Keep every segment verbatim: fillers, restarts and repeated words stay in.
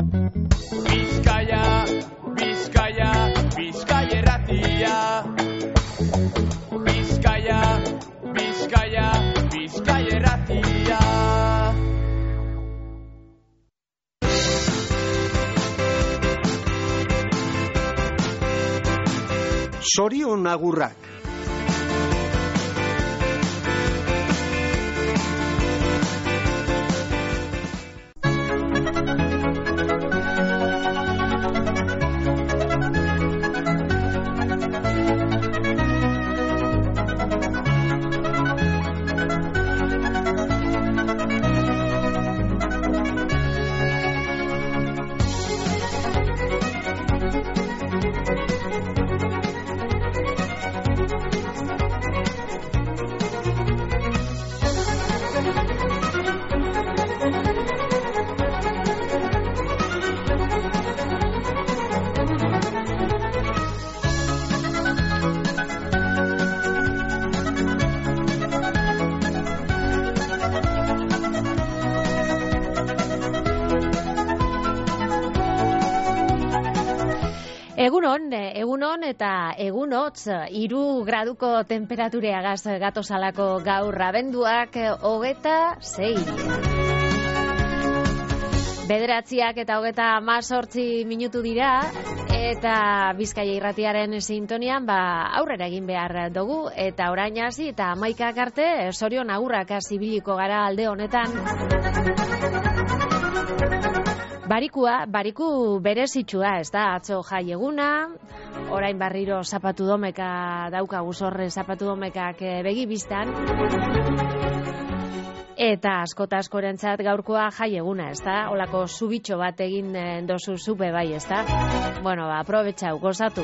Bizkaia, Bizkaia, Bizkaia irratia. Bizkaia, Bizkaia, Bizkaia irratia. Sorion agurrak. Egunon, egunon eta egunotz, hiru graduko temperatureagaz gatozalako gaur abenduak hogeta sei. Bederatziak eta hogeta hamazortzi minutu dira, eta Bizkaia irratiaren sintonian ba, aurrera egin behar dugu, eta orain hasi eta hamaikak arte, sorion agurrak zibiliko gara alde honetan. Barikua, bariku berezitsua, ez da, atzo jai eguna, orain barriro zapatu domeka daukagu zorre zapatu domekak begi biztan, eta askota askorentzat gaurkoa jai eguna, ez da, olako zubitxo bat egin dozu zupe bai, ez da, bueno, ba, aprobetxau, gozatu.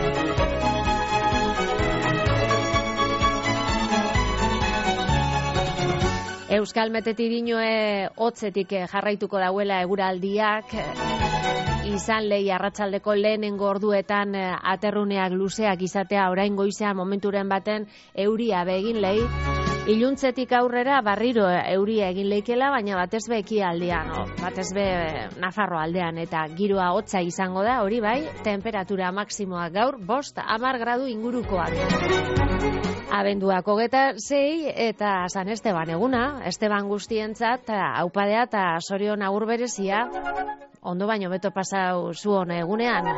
Euskal Metetiriñoe hotzetik jarraituko dauela eguraldiak, izan lehi arratsaldeko lehenengo orduetan aterruneak luzeak izatea orain goizean momenturen baten euria begin lehi. Iluntzetik aurrera barriro euria egin leikela, baina batez be ekialdean, no? Batez be Nafarro aldean, eta giroa hotza izango da, hori bai, temperatura maksimoak gaur, bost, hamar gradu ingurukoak. Abenduak hogeta sei eta San Esteban eguna, Esteban guztientzat, aupadea eta sorion agur berezia, ondo baino beto pasau zuon egunean.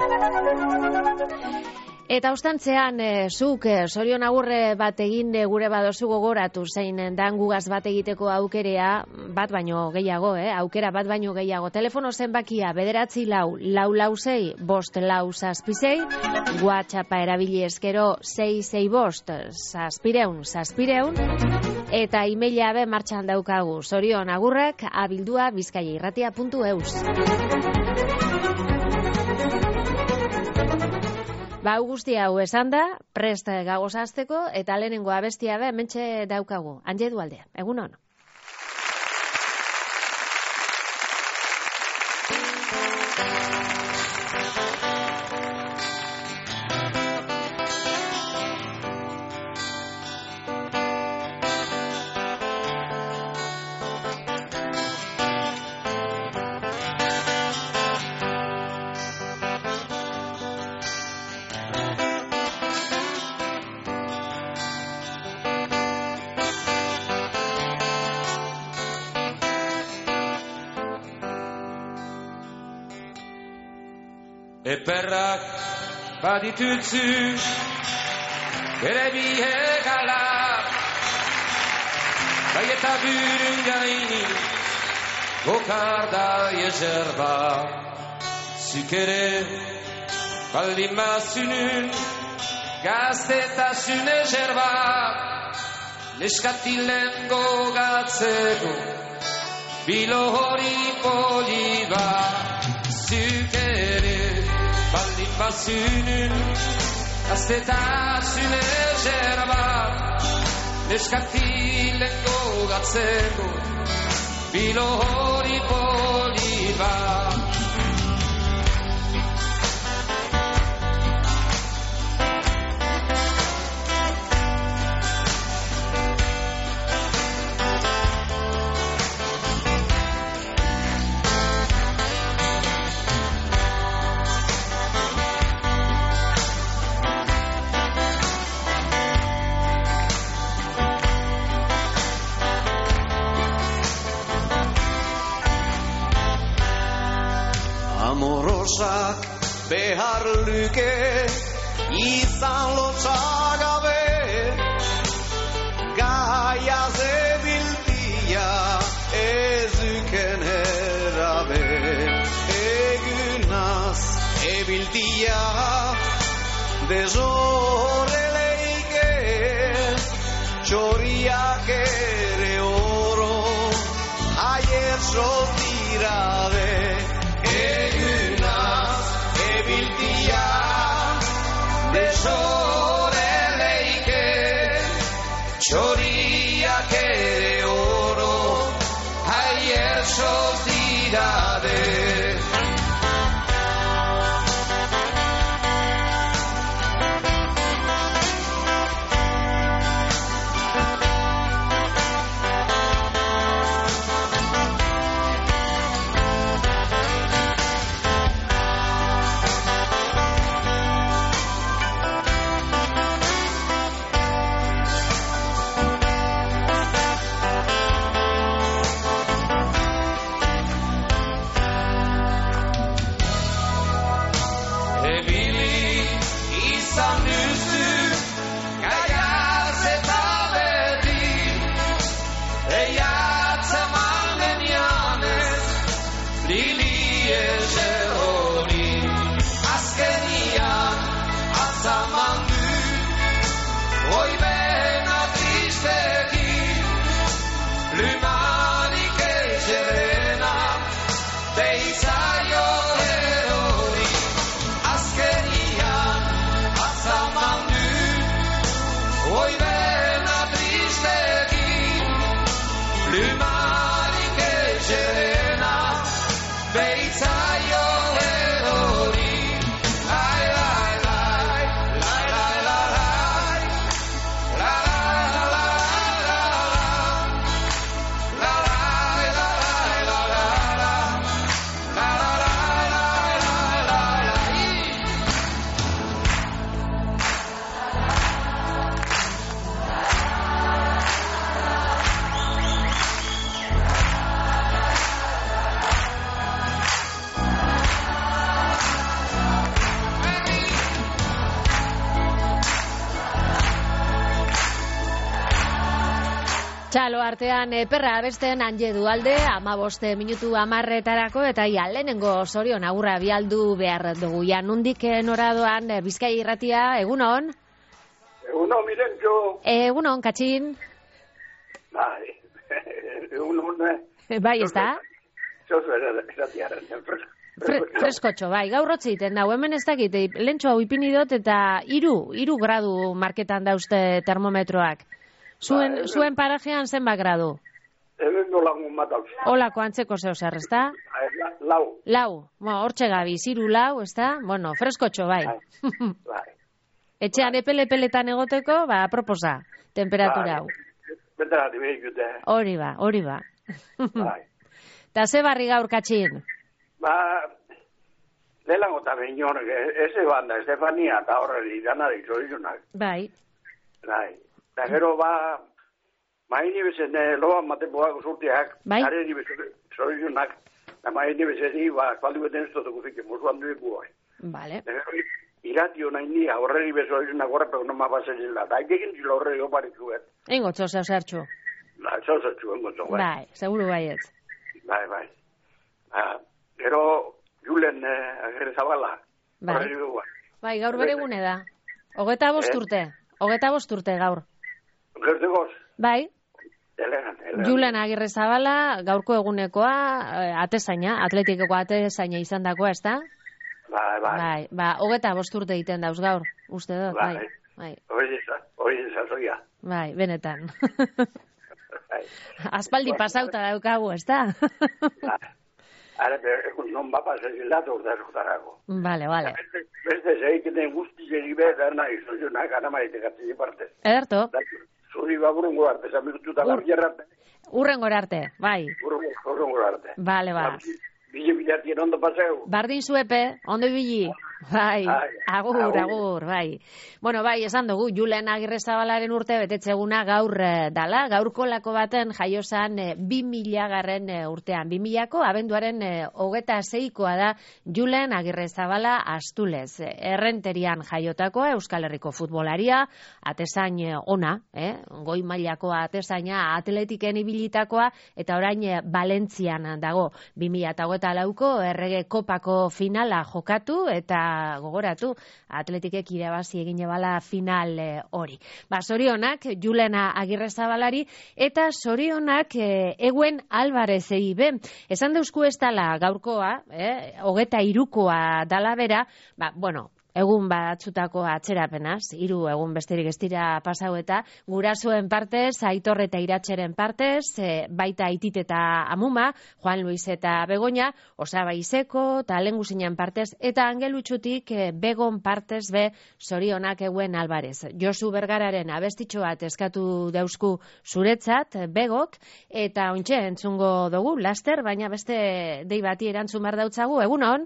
Eta ostantzean, e, zuk e, sorion agurre bat egin e, gure badozu gogoratu zein dan gugaz bat egiteko aukerea, bat baino gehiago, eh? aukera bat baino gehiago. Telefono zenbakia bederatzi lau, lau lau zei, bost lau zazpizei, WhatsAppa erabili eskero sei sei bost, zazpireun, zazpireun, eta emaila be martxan daukagu, sorion agurrak abildua bizkaiairratia puntu eus. Ba, guzti hau esan da, prest gagozazteko, eta lehenengo abestia be, hementxe daukagu. Anje Dualde, egun hon. Eperrak baditutzu bere bihe gala, bai eta burun gaini gokarda jezerba. Zuk ere baldin bazunun gaztetasun ezerba, neskatilen gogatzeko bilo hori poliba. Zuk ere baldin bazunun gaztetasun ezerba, neskatilen gogatzeko bilo hori poliba. amorosak behar luke izan lotzagabe gaia zebiltia ezuken erabe egunaz ebiltia dezoreleike txoriak ere oro haier sotirade egunaz ebiltia dezoreleike txoriak ere oro haier sotirade. Txalo artean e, perra abesten anje dualde, amaboste minutu amarretarako, eta ia lehenengo zorion agurra bialdu behar dugu. Ja, nundik noradoan e, Bizkai irratia, egunon? Egunon, Mirentxo. Egunon, Katxin? Bai, egunon, eh? Bai, ez da? Zozo irratiaren, Fre, freskotxo, bai, gaur hotz egiten dago, hemen ez dakit, lentxo hau ipini dut, eta iru, iru gradu marketan dauzte termometroak. Zuen, ba, zuen parajean zenbat gradu? Hemen nolagun bat hau. Olako antzeko zeu zer, ez da? Lau. Lau, bueno, hortxe gabi, ziru lau, ez da? Bueno, freskotxo, bai. Bai. Etxean epele-peletan egoteko, ba, aproposa, temperatura hau. Beterati behik dute. Hori ba, hori ba. Bai. Ta ze barri gaur, Katxin? Ba, lehenko eta behin honek, eze banda, Estefania eta horreri ganarik zoizunak. Bai. Bai. Eta gero ba, maini bezen loa matepoak usurtiak, bai? Areri bezen zoizunak, eta maini bezeri, ba, kualdi beten ez dutuko fiken, musuan duik guai. Vale. Eta gero, iratio nahi nia, horreri bezoizunak horrepeko noma baserila, eta egekin zilo horreri oparik zuet. Engotzo, zeu zertxu. Ba, zeu zertxu, engotzo, bai. Bai, seguru baiet. Bai, bai. Ba, gero, Julen eh, Agirre Zabala, bai. Horreri du, bai. Bai, gaur bere gune da. Hogeta bosturte, hogeta bosturte gaur. Gertegoz? Bai. Elegan, elegan. Julen Agirre Zabala, gaurko egunekoa, atezaina, atletikeko atezaina izan dakoa, ez da? Bai, bai. Bai, ba, hogeta bosturte egiten dauz gaur, uste dut, bai. Bai, hori ezazoia. Bai, benetan. Bai. Aspaldi pasauta daukagu, ez da? Bai. Ara, non bapa zezilatu urta esutarako. Vale, vale. Beste zeiketen guzti zeri behar nahi, zozunak, anamaite gatzei parte. Ederto. Zuri baburungo arte, zamikututa labierrarte. Urrengor arte, bai. Urrengor arte. Vale, ba. Bile bilatien ondo paseu. Bardin zuepe, ondo ibili. Bai, Ai, agur, agur. agur, bai. Bueno, bai, esan dugu, Julen Agirrezabalaren urte betetzeguna gaur eh, dala, gaurko lako baten jaiozan eh, bi mila garren eh, urtean. Bi milako abenduaren eh, hogeta zeikoa da Julen Agirrezabala Astulez. Errenterian jaiotakoa, Euskal Herriko futbolaria, atezain eh, ona, eh? goi mailako atezaina atletiken ibilitakoa, eta orain eh, Valentzian dago. bi mila hogeita lauko errege kopako finala jokatu, eta gogoratu, atletikek irabazi egin ebala final eh, hori. Ba, zorionak, Julena Agirrezabalari, eta zorionak eh, eguen Alvarezei be. Esan deusku ez dala gaurkoa, eh, hogeta irukoa dala bera, ba, bueno, egun batzutako atzerapenaz, hiru egun besterik ez dira pasau eta gurasoen partez, Aitor eta Iratxeren partez, e, baita Aitit eta Amuma, Juan Luis eta Begoña, Osaba Izeko, eta Lengusinen partez, eta Angelutxutik e, Begon partez be zorionak eguen Alvarez. Josu Bergararen abestitxo bat eskatu deusku zuretzat, Begok, eta ontxe entzungo dugu, laster, baina beste dei bati erantzun behar dautzagu, egunon?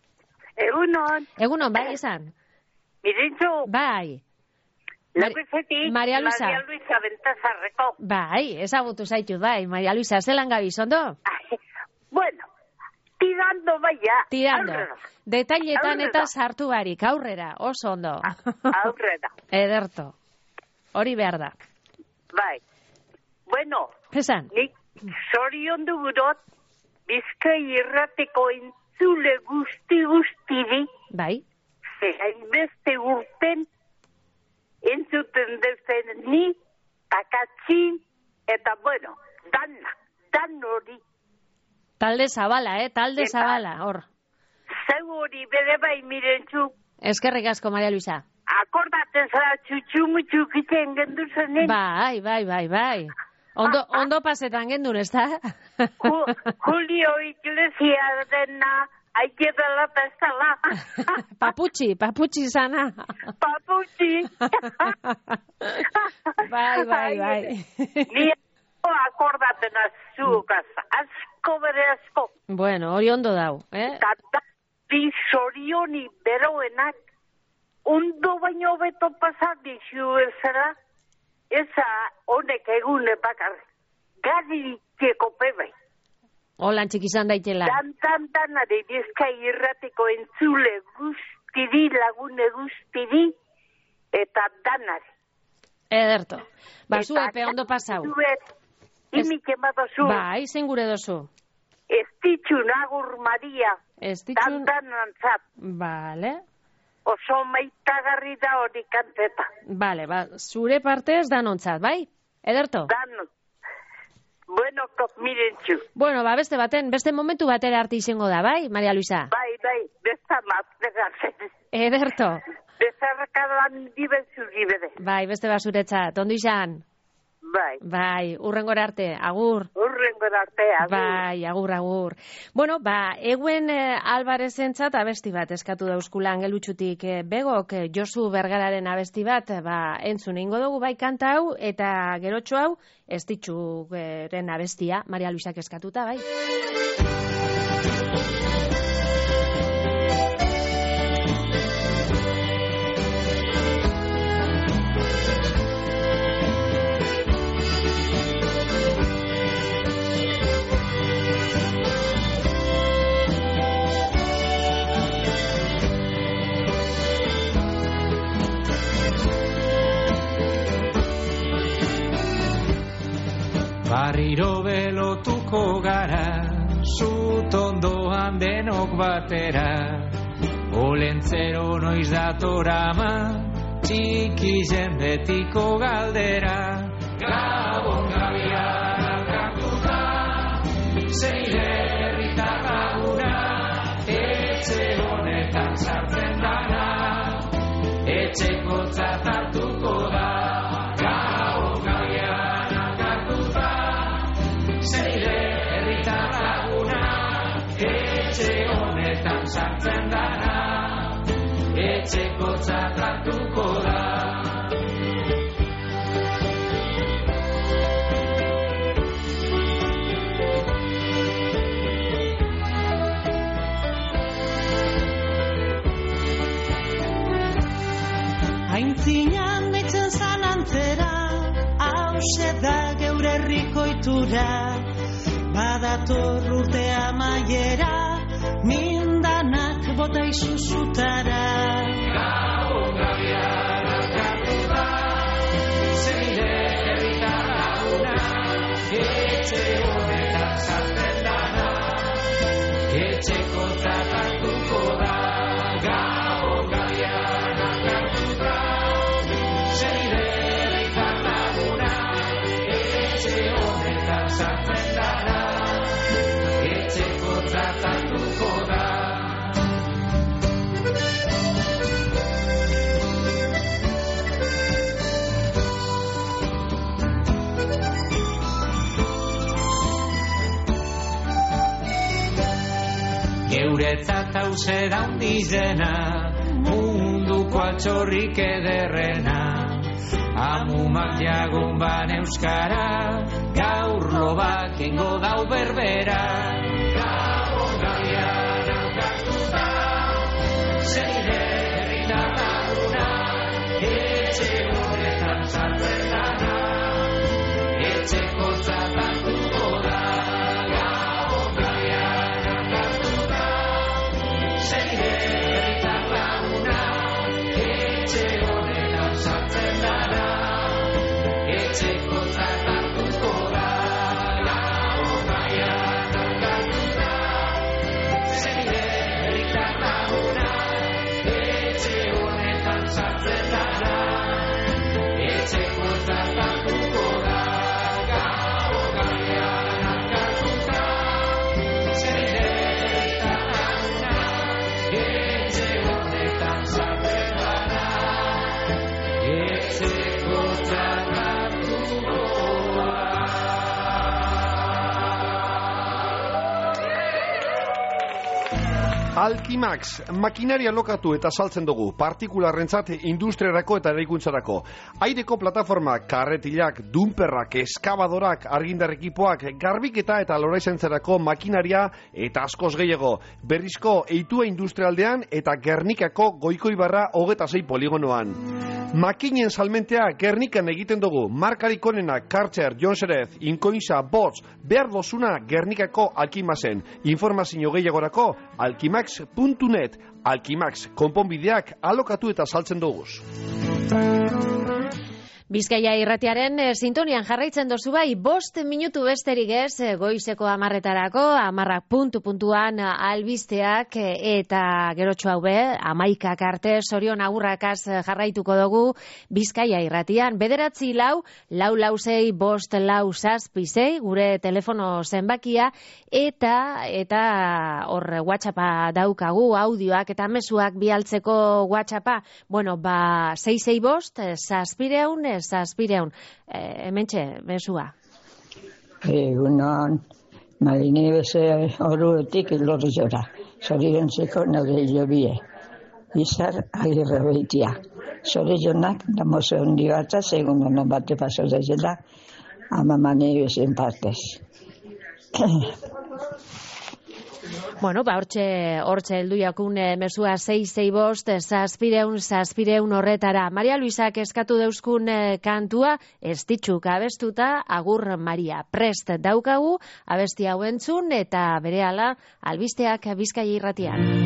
Egunon, Egunon, bai izan? mirintzu, Bai. laguzetik, Maria Luisa. Maria Luisa Bentazarreko. Bai, ezagutu zaitu, bai. Maria Luisa, zelan gabiz, ondo? Ai, bueno, tirando baia, Tirando. aurrera, Detailetan Aurrera. eta sartu barik, aurrera, oso ondo. aurrera, Ederto. Hori behar da. bai. Bueno, Esan? nik zorion dugurot, Bizkai irrateko entzule guzti guztiri, Bai. ze hainbeste urten, entzuten dezen ni, akatzin, eta bueno, dan, dan hori. Talde zabala, eh? Talde Eta- zabala, hor. Zeu hori bere bai mirentzu, Eskerrik asko, Maria Luisa. akordatzen zara txutxu-mutxu kitzen gendu zenen. Bai, bai, bai, bai. Ondo, ondo pasetan gendun, ez da? Ju, Julio Iglesia dena, aike dela eta ez dela. Paputxi, paputxi zana. Paputxi. Bai, bai, bai. Ni akordatzen azukaz, asko bere asko. Bueno, hori ondo dau, eh? Eta bi zorioni beroenak, ondo baino beto pasat dizu ezera, eza honek egune bakar, gari txeko pebai. Holan txik izan daitela. Dan, dan, danare Bizkai irratiko entzule guztiri, lagune guztiri, eta danare. Ederto. Ba, Eta zu epe ondo pasau. zuet, imik emadozu, Bai, zein gure dozu. ez ditxun agur Maria, Ez dan, ditxun... danantzat, Vale, oso maitagarri da hori kanteta. vale, ba, zure partez danontzat, bai? Ederto? Dan, bueno, kop mirentzu. Bueno, ba, beste baten, beste momentu batera arte izango da, bai, Maria Luisa? Bai, bai, besta maztegatzen. Ederto. Bezarrakadan dibenzu gibede. Bai, beste basuretzat, ondo izan? Bai, Bai, urrengora arte, agur. urrengo arte, agur. Bai, agur, agur. Bueno, ba, eguen eh, Alvarezentzat abesti bat eskatu dauskula Angelutxutik eh, Begok, eh, Josu Bergararen abesti bat, eh, ba, entzun ingo dugu bai kanta hau, eta gerotxo hau, ez ditxuren abestia, Maria Luisak eskatuta, bai. Barriro belotuko gara, zutondoan denok batera, olentzero noiz datorama, txiki jendetiko galdera. Gabon gabian alkartuta, zeire herritar laguna, etxe honetan sartzen dana, etxeko hartuko da. Gabon gabian alkartuta, zeire herritar laguna, etxe honetan sartzen dana, etxeko hartuko da. aitzinan deitzen zalantzera, hause da geure herriko itura, badator urtea maiera, mindanak bota izuzutara. Gau gabian alkatu da, zeire herritar laguna, etxe honetan sartzen dana, etxeko tratatuko da. Gau gabian alkatu da, zeire herritar laguna, etxe honetan sartzen dana, etxeko tratatuko da. Geuretzat hause daundizena, munduko altxorrik ederrena, amumak jagun ban euskara, gaur lobak ingo dau berbera. Gau gabian alkatu da, zeire herritar laguna, etxe honetan sartzen dana, etxeko tratatuko da. Gau gabian alkatu da, zeire herritar laguna, etxe honetan sartzen dana, etxeko tratatuko da. Gau gabian alkatu da, zeire herritar laguna, etxe honetan sartzen dana, etxeko tratatuko da. Gau gabian alkatu da, zeire herritar laguna, etxe honetan sartzen dana, etxeko tratatuko da. Alkimax, makinaria lokatu eta saltzen dugu, partikularrentzat, industriarako eta eraikuntzarako. Aireko plataformak, karretilak, dumperrak, eskabadorak, argindar ekipoak, garbiketa eta loraizentzarako makinaria eta askoz gehiago. Berrizko eitua industrialdean eta Gernikako Goikoibarra hogeta sei poligonoan. Makinen salmentea Gernikan egiten dugu, markarik onena, Kartzer, Jonserez, Inkoinza, Bots, behar dozuna Gernikako Alkimaxen. Informazio gehiagorako, alkimax puntu net, Alkimax, konponbideak alokatu eta saltzen duguz. Bizkaia irratiaren eh, sintonian jarraitzen dozu bai, bost minutu besterik ez, eh, goizeko amarretarako, amarrak puntu puntuan eh, albisteak eh, eta gerotxo hau be, amaikak arte, sorion agurrakaz eh, jarraituko dugu Bizkaia irratian. Bederatzi lau, lau lausei, bost lau zazpizei, gure telefono zenbakia, eta eta hor WhatsAppa daukagu, audioak eta mezuak bialtzeko WhatsAppa, bueno, ba, sei sei bost, zazpireun, zazpireun, e, hementxe, mesua. Egunon, Marine beze oruetik lorri jora, zoriontzeko nire jobie, izar agirre beitia. Zorionak, damoze hondi batza, segun honen bate paso dezela, ama mani bezen partez. Bueno, ba, hortxe, hortxe heldu jakun e, mesua sei sei bost, zazpireun, zazpireun horretara. Maria Luisak eskatu deuskun e, kantua, ez ditxuk abestuta, agur Maria. Prest daukagu, abesti hau entzun, eta berehala albisteak Bizkaia irratian.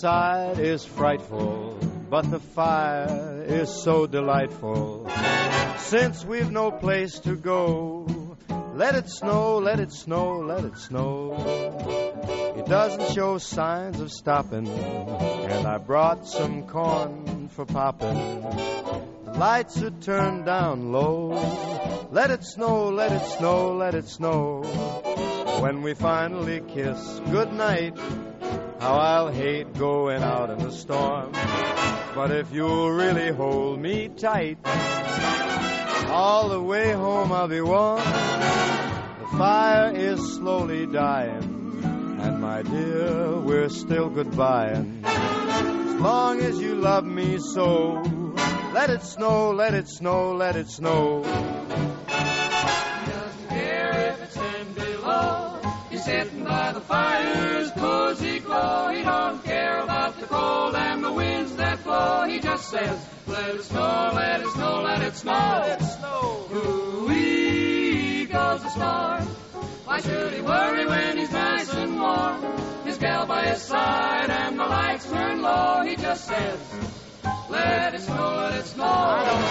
outside is frightful, but the fire is so delightful. Since we've no place to go, let it snow, let it snow, let it snow. It doesn't show signs of stopping, and I brought some corn for popping. The lights are turned down low. Let it snow, let it snow, let it snow. When we finally kiss goodnight, how I'll hate going out in the storm. But if you'll really hold me tight, all the way home I'll be warm. The fire is slowly dying, and my dear, we're still goodbying. As long as you love me so, let it snow, let it snow, let it snow. He doesn't care if it's ten below. He's sitting by the fire's cozy glow. He don't care about the cold and the winds that blow. He just says, let it snow, let it snow, let it snow. Let it snow. Ooh-wee goes the storm. Why should he worry when he's nice and warm? His gal by his side and the lights turn low. He just says, let it snow, let it snow. I don't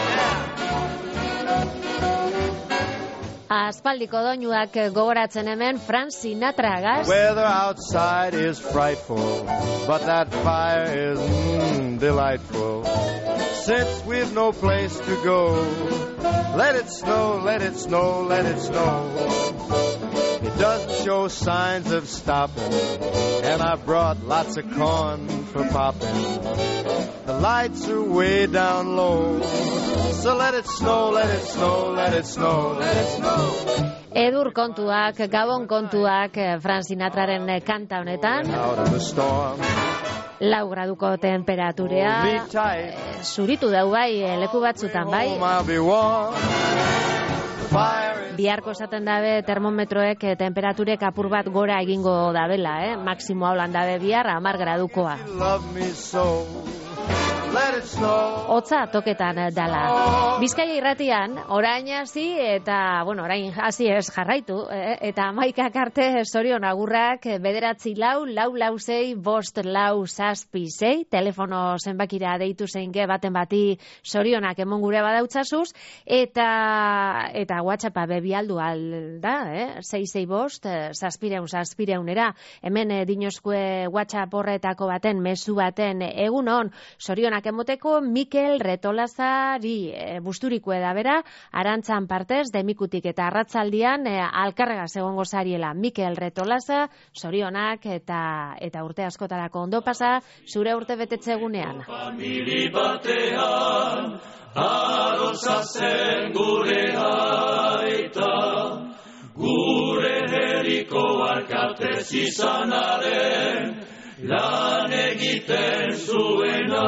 Aspaldiko doinuak gogoratzen hemen Frank Sinatra. Weather outside is frightful, but that fire is mm, delightful. Since we've no place to go, let it snow, let it snow, let it snow. It doesn't show signs of stopping, and I brought lots of corn for popping. The lights are way down low, so let it snow, let it snow, let it snow, let it snow. Edur kontuak, Gabon kontuak Frank Sinatraren kanta honetan. Lau graduko temperaturea, zuritu dau bai, leku batzutan bai. Biharko esaten dabe termometroek temperaturek apur bat gora egingo dabela, eh? Maksimo haulan dabe bihar, hamar gradukoa. Hotza toketan dala. Bizkaia irratian, orain hasi eta, bueno, orain hasi ez jarraitu, eh? Eta hamaikak arte zorion agurrak bederatzi lau, lau lau sei, bost lau zazpi sei, telefono zenbakira deitu zeinke baten bati zorionak emon gure badautzazuz, eta eta WhatsAppa bebialdu alda, eh? sei sei bost, zazpireun, zazpireunera, hemen dinozkue WhatsApp horretako baten, mezu baten, egun hon, zorionak emoteko Mikel Retolazari e, busturiko edabera, arantzan partez, demikutik eta arratzaldian e, alkarrega segongo zariela. Mikel Retolaza, zorionak eta eta urte askotarako ondo pasa, zure urte betetze egunean. Famili batean, arosa zen gure aita, gure herriko alkatez izanaren, lan egiten zuena.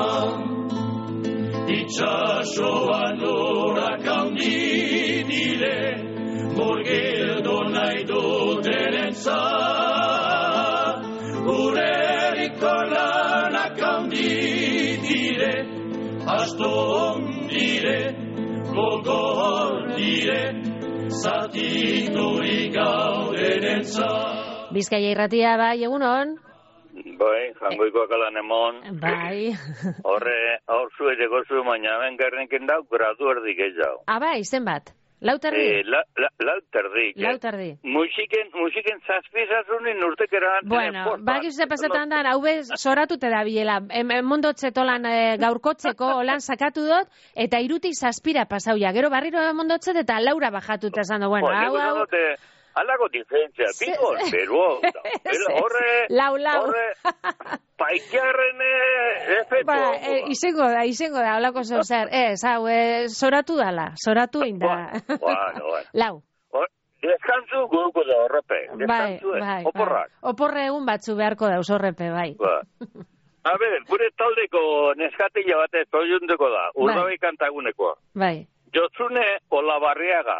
Itxasoan horak handi dire, murgildu nahi dutenen zat. Gure eriko lanak handi dire, aston dire, gogor dire, zatiturik gaudenen zat. Bizkaia irratia bai, egunon? Bai, jangoikoak alan emon. Bai. Horre, hor zueteko zu, baina ben gerrenken dau, gradu erdik ez dau. Ah, bai, zen bat? Lauterdi? Eh, la, la, lauterdik. Lauterdi. Eh? Musiken, musiken zazpizazunin urtekeran. Bueno, bak izute pasetan dan, hau bez, soratute da bilela. Mondotzetolan e, gaurkotzeko, holan sakatu dut, eta irutik zazpira pasauia. Gero barriro mondotzet eta laura bajatuta esan du. Bueno, hau, hau... Alago diferentzia, bigor, pero horre, lau, lau. Horre, paikiarren efetu. Ba, e, izengo da, izengo da, holako zo zer, ez, hau, e, soratu dala, soratu inda. Bueno, bueno. Lau. Deskantzu guruko da horrepe, bai, bai, oporrak. Bai. Oporre egun batzu beharko da, horrepe, bai. Ba. A ber, gure taldeko neskatila batez, oiundeko da, urbabai kantagunekoa. Bai. Jotzune Olabarriaga.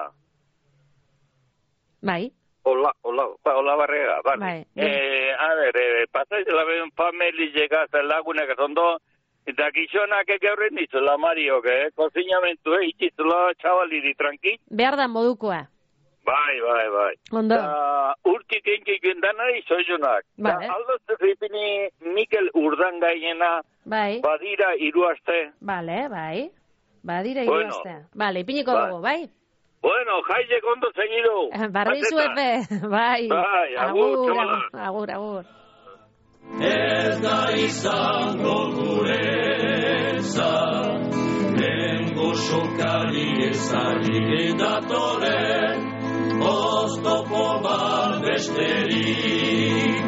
Bai. Ola, ola, ola barrega, bai. Bai. Eh, a ver, eh, pasai la ven family llega hasta lagunak ondo, eta gizonak gaurren ditu la Mario, que cocinamiento e ititula chavaliri tranqui. Behar da modukoa. Bai, bai, bai. Ondo. Da, urtik enkiken danari zoizonak. Vale. Da, aldo zerripini Mikel Urdangainena Bai. badira hiru aste. Vale, bai. Badira hiru Bueno. aste. Vale, ipiniko Bai. dugu, bai? Bueno, jailek ondo segidu. Bardin zuepe, bai. Bai, agur, agur, txola. agur, agur. Ez da izango gureza, nengo sokari ezari datoren, oztopo bat besterik.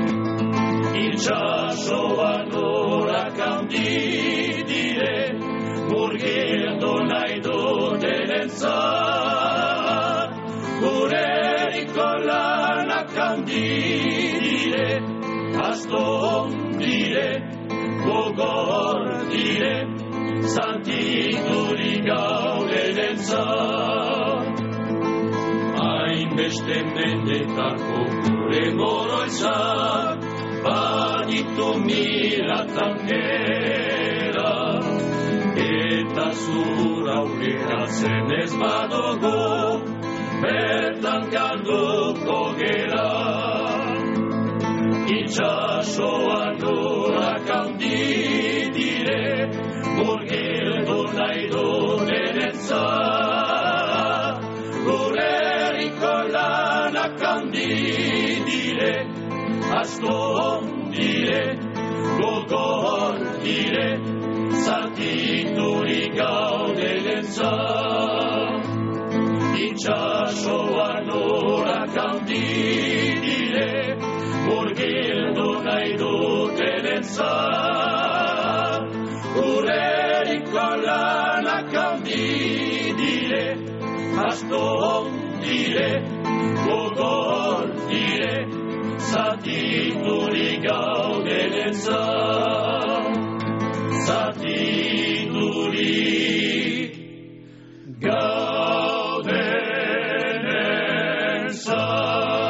Itxasoan orak handi dire, murgildu nahi dutenen zat, gure eriko lanak handi dire, asto dire, gogor dire, zantiturik gaudenen zat. Hainbeste mendetako gure goroitzak, baditu milatan gera, eta zur aurreratzen ez badugu, bertan galduko gera. Itxasoan urak handi dire, murgildu nahi dutenen zat, gure eriko lanak handi dire, asto dire, gogor dire, zatiturik gaudelen zat. Itxasoan urak handi dire, murgildu nahi dutenen zat, gure eriko lanak handi dire, asto dire, gogor dire, zatiturik gaudenen zat, zatiturik gaudenen zat.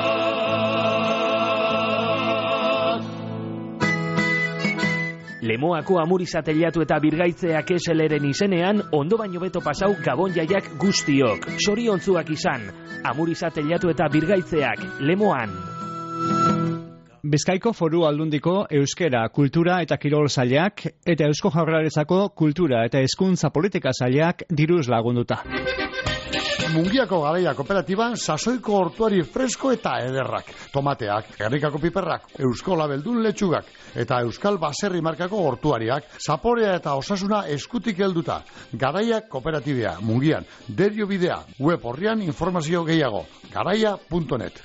Lemoako amurizateliatu eta birgaitzeak eseleren izenean, ondo baino beto pasau Gabon jaiak guztiok. Soriontzuak izan, amurizateliatu eta birgaitzeak, Lemoan. Bizkaiko Foru Aldundiko Euskera, Kultura eta Kirol Sailak eta Eusko Jaurlaritzako Kultura eta Hezkuntza Politika Sailak diruz lagunduta. Mungiako Garaia Kooperatiban sasoiko hortuari fresko eta ederrak, tomateak, gernikako piperrak, euskola beldun letxugak eta euskal baserri markako hortuariak, zaporea eta osasuna eskutik helduta. Garaia Kooperatibea, Mungian, Derio Bidea, web horrian informazio gehiago, garaia punto net.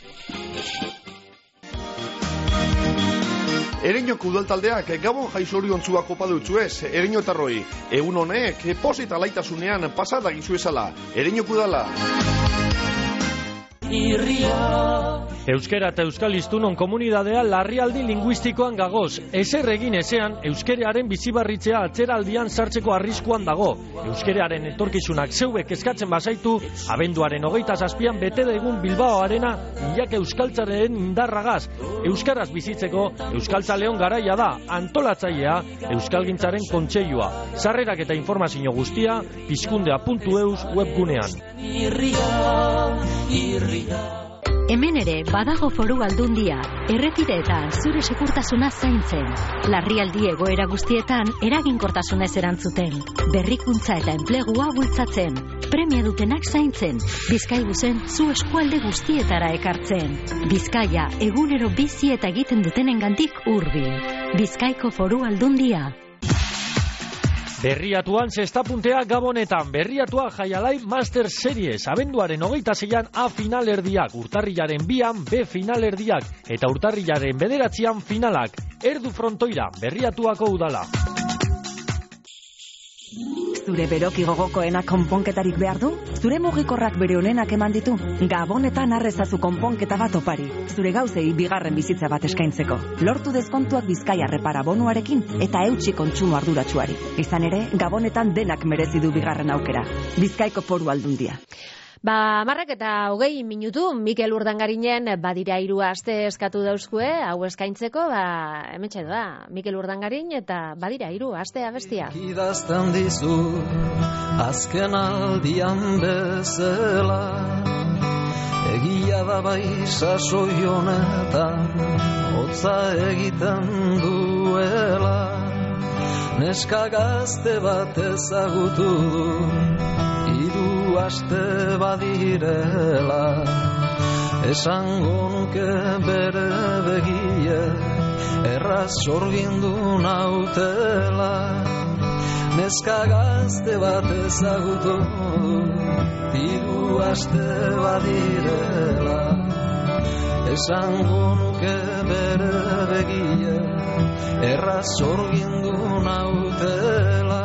Ereñoko udaltaldeak Gabon jaizoriontzua kopa dutzu ez, ereñotarroi. Egun honek, posit alaitasunean pasada gizu ezala. Ereñoko udala. Euskera eta Euskal Hiztunon komunidadea larrialdi linguistikoan gagoz. Ezer egin ezean, euskeraren bizibarritzea atzeraldian sartzeko arriskuan dago. Euskeraren etorkizunak zeuek eskatzen bazaitu, abenduaren hogeita zazpian bete egun Bilbao Arena milak euskaltzaren indarragaz. Euskaraz bizitzeko, euskaltzaleon garaia da, antolatzailea, euskalgintzaren kontseilua. Sarrerak eta informazio guztia, pizkundea puntu eus webgunean. Hemen ere badago Foru Aldundia, erretireetan zure sekurtasuna zaintzen. Larrialdi egoera guztietan eraginkortasunez erantzuten. Berrikuntza eta enplegua bultzatzen. Premia dutenak zaintzen. Bizkaibusen zu eskualde guztietara ekartzen. Bizkaia egunero bizi eta egiten dutenengandik hurbil. Bizkaiko Foru Aldundia. Berriatuan zestapuntea Gabonetan, Berriatua Jaialai Master Series, abenduaren hogeita zeian A finalerdiak, urtarrilaren bian B finalerdiak, eta urtarrilaren bederatzian finalak, erdu frontoira, Berriatuako udala. Zure beroki gogokoena konponketarik behar du? Zure mugikorrak bere onenak eman ditu? Gabonetan arrezazu konponketa bat opari. Zure gauzei bigarren bizitza bat eskaintzeko. Lortu deskontuak Bizkaia Repara bonuarekin eta eutsi kontsumo arduratsuari. Izan ere, Gabonetan denak merezi du bigarren aukera. Bizkaiko Foru Aldundia. Ba, marrak eta hogei minutu, Mikel Urdangarinen badira hiru aste eskatu dauzkue, hau eskaintzeko, ba, hementxe da, Mikel Urdangarin eta badira hiru aste abestia. Idazten dizu, azken aldian bezala, egi Jada bai sasoi honetan hotza egiten duela, neska gazte bat ezagutu du hiru aste badirela. Esango nuke bere begie erraz sorgindu nautela, neska gazte bat ezagutu hiru aste badirela. Esango nuke bere begie erraz sorgindu nautela.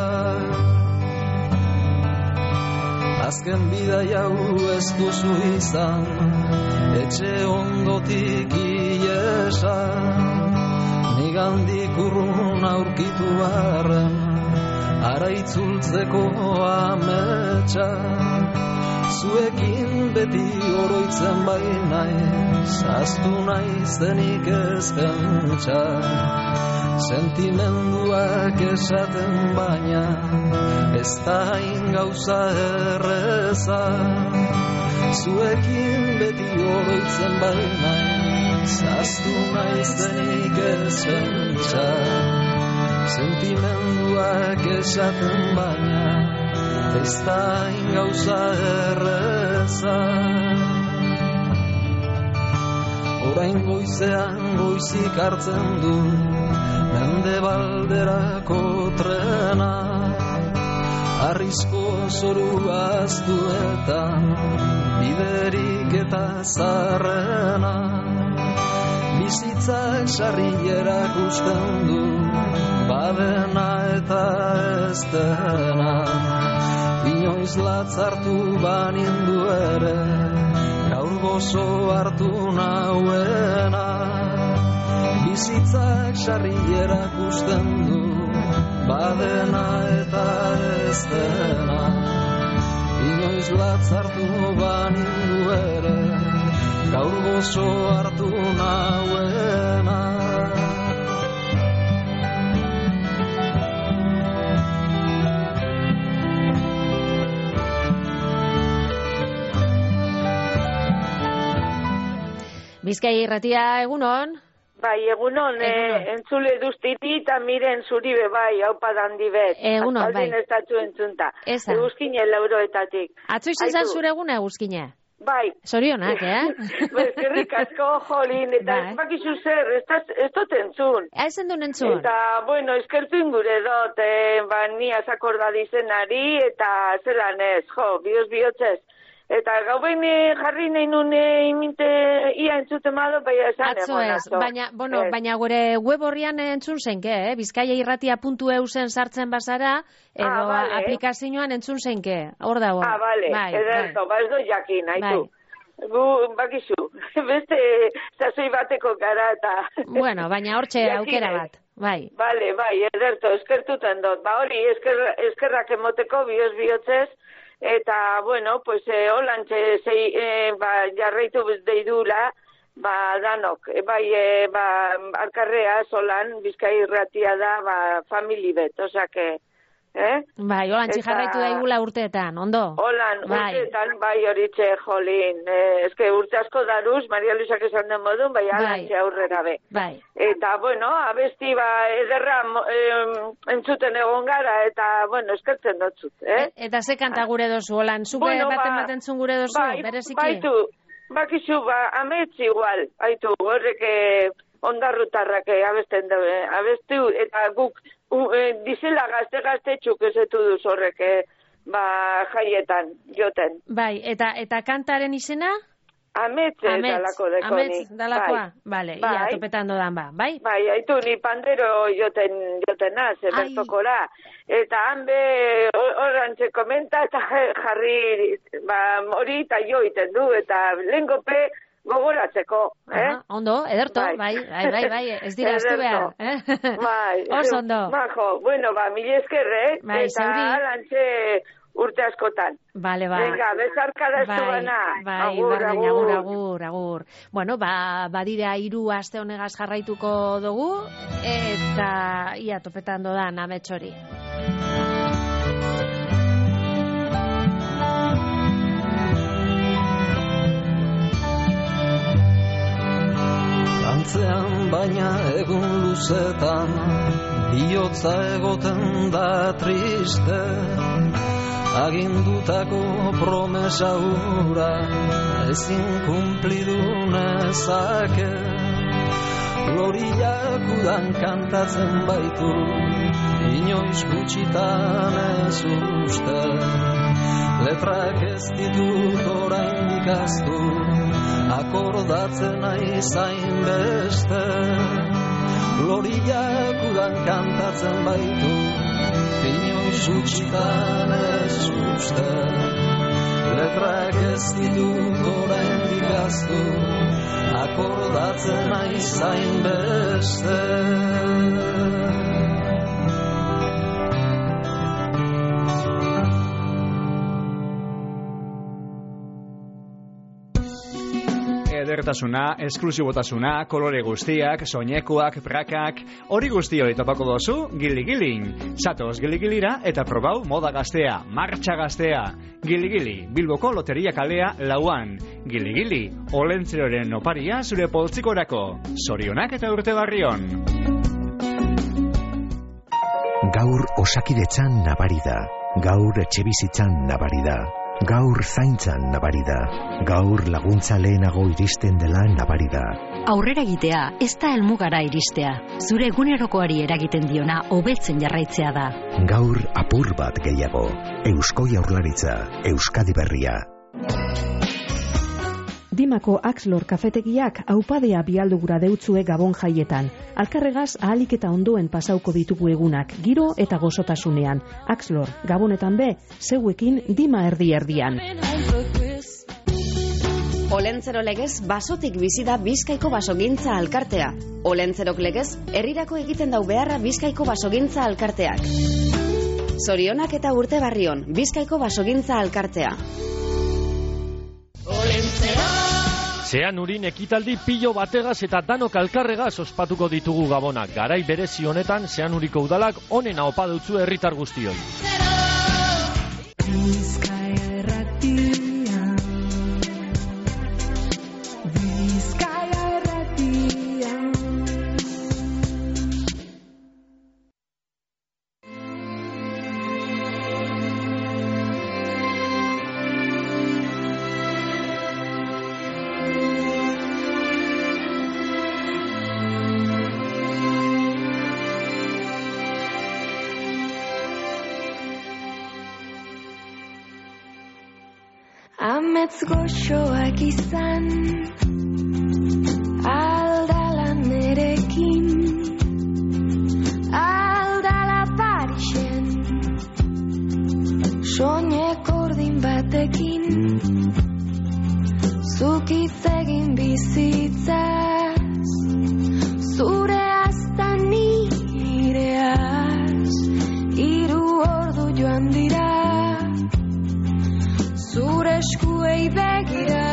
Azken bidaia hau ez duzu izan, etxe ondotik iesa, nigandik urrun aurkitu barren, ara itzultzeko ametsa. Zuekin beti oroitzen bainaiz, aztu naizenik ez pentsa. Sentimenduak esaten baina, ez da hain gauza erreza. Zuekin beti oroitzen bainaiz, aztu naizenik ez pentsa. Sentimenduak esaten baina, ez da hain gauza erreza. Orain goizean goizik hartzen du mende balderako trena, arrizko zoru aztuetan biderik eta zarrena. Bizitzak sarri erakusten du badena eta ez dena, inoiz latzartu banindu ere gaur gozo hartu nauena. Bizitzak sarri erakusten du badena eta ez dena, inoiz latzartu banindu ere gaur gozo hartu nauena. Bizkaia Irratia, egunon? Bai, egunon, eh, entzule duztiti eta miren zuribe bai, haupa dandi bet. Egunon, bai. Aldin ez datzu entzunta. Eza. Eguzkine lauroetatik. Atzo izan zan zure eguna, Eguzkine? Bai. Sorionak, eh? Bezkerrik asko, jolin, eta ez bakizu zer, ez dut entzun. Ez endun entzun. Eta, bueno, eskertu ingure dut, eh, ba, ni azakorda dizenari, eta zelan ez, jo, bioz bihotzez. Eta gau behin jarri nahi nune iminte ia entzuten mado, baina esan atzo ez, baina, bueno, ez. Baina gure web horrian entzun zenke, eh? bizkaia irratia puntu e u zen sartzen bazara, edo ah, vale. aplikazioan entzun zenke, hor dago. Ah, bale, bai, ederto, bai. ba ez do jakin, haitu. Bai. Gu, bakizu, beste zazoi bateko gara eta... Bueno, baina hortxe aukera bat, bai. Bale, bai, ederto, eskertutan dut, ba hori, esker, eskerrak emoteko, bioz bihotzez, eta, bueno, pues, eh, holantxe, eh, ba, jarraitu deidula, ba, danok, e, bai, e, ba, alkarrea, solan, Bizkaia Irratia da, ba, famili bet, osake, eh? Bai, holantxe eta... jarraitu daigula urteetan, ondo? Holan, bai. Urteetan, bai, horitxe, jolin, eh, eske urte asko daruz, Maria Luisak esan den modun, bai, alantxe aurrera be. Bai. Eta, bueno, abesti, ba, ederra eh, entzuten egon gara, eta, bueno, eskertzen dotzut, eh? E, eta ze kanta gure dozu, holan, zuke bueno, baten baten zun gure dozu, bai, bereziki? Baitu, bakizu, ba, ametz igual, haitu, horrek ondarrutarrak abesten dabe, abestu, eta guk, u, e, dizela gazte-gazte txuk ezetu duz horrek, e, ba, jaietan, joten. Bai, eta eta kantaren izena? Ametz, dalako dekoni. Ametz, dalakoa? Bale, bai. Ia, topetan dodan ba, bai? Bai, haitu, ni pandero joten, joten az, ebertokora. Eta hanbe horrantxe komenta eta jarri, ba, hori eta joiten du, eta lehengope gogoratzeko, eh? Aha, ondo, ederto, bai, bai, bai, bai, ez dira estu behar, eh? Bai, oso ondo. Majo, bueno, ba, mila eskerre, bai, eta alantxe urte askotan. Bale, ba. Venga, bezarkada ez du bana. Bai, agur, bai, agur, agur, agur, agur. Bueno, ba, badira hiru aste honegaz jarraituko dugu, eta ia topetan dodan amets hori. Antzean baina egun luzetan bihotza egoten da triste, agindutako promesa hura ezin kumplidu nezake. Loriak udan kantatzen baitu, inoiz gutxitan ez uste. Letrak ez ditut orain ikaztu, akordatzen aizain beste. Loriak udan kantatzen baitu, inoiz gutxitan ez uste. Letrak ez ditut orain ikaztu, akordatzen aizain beste. Edertasuna, esklusibotasuna, kolore guztiak, soinekoak, prakak, hori guztioi topako dozu Gili-Gilin. Zatoz Gili-Gilira eta probau moda gaztea, martxa gaztea. Gili-Gili, Bilboko loteria kalea lauan. Gili-Gili, olentzeroren oparia zure poltsikorako. Zorionak eta urte barrion. Gaur osakidetzan nabari da. Gaur etxebizitzan nabari da. Gaur zaintzan nabari da. Gaur laguntza lehenago iristen dela nabari da. Aurrera egitea, ez da helmugara iristea. Zure egunerokoari eragiten diona hobetzen jarraitzea da. Gaur apur bat gehiago. Eusko Jaurlaritza, Euskadi Berria. Dimako Axlor kafetegiak aupadea bialdugura deutzue Gabon jaietan. Alkarregaz ahalik eta ondoen pasauko ditugu egunak, giro eta gozotasunean. Axlor, Gabonetan be, zeuekin Dima erdi-erdian. Olentzero legez, basotik bizi da Bizkaiko basogintza alkartea. Olentzerok legez, herrirako egiten dau beharra Bizkaiko basogintza alkarteak. Zorionak eta urte barrion, Bizkaiko basogintza alkartea. Zean urin ekitaldi pilo bategaz eta danok alkarregaz ospatuko ditugu Gabonak. Garai berezi honetan Zean uriko udalak onena opa dutzu herritar guztioi. Bizkaia erratia, Bizkaia erratia. Amets goxoak izan, aldala nerekin, aldala Parisen, soinek ordin batekin, zuk hitz egin bizitzaz, zure azta nireaz, hiru ordu joan dira, zure eskuei begira.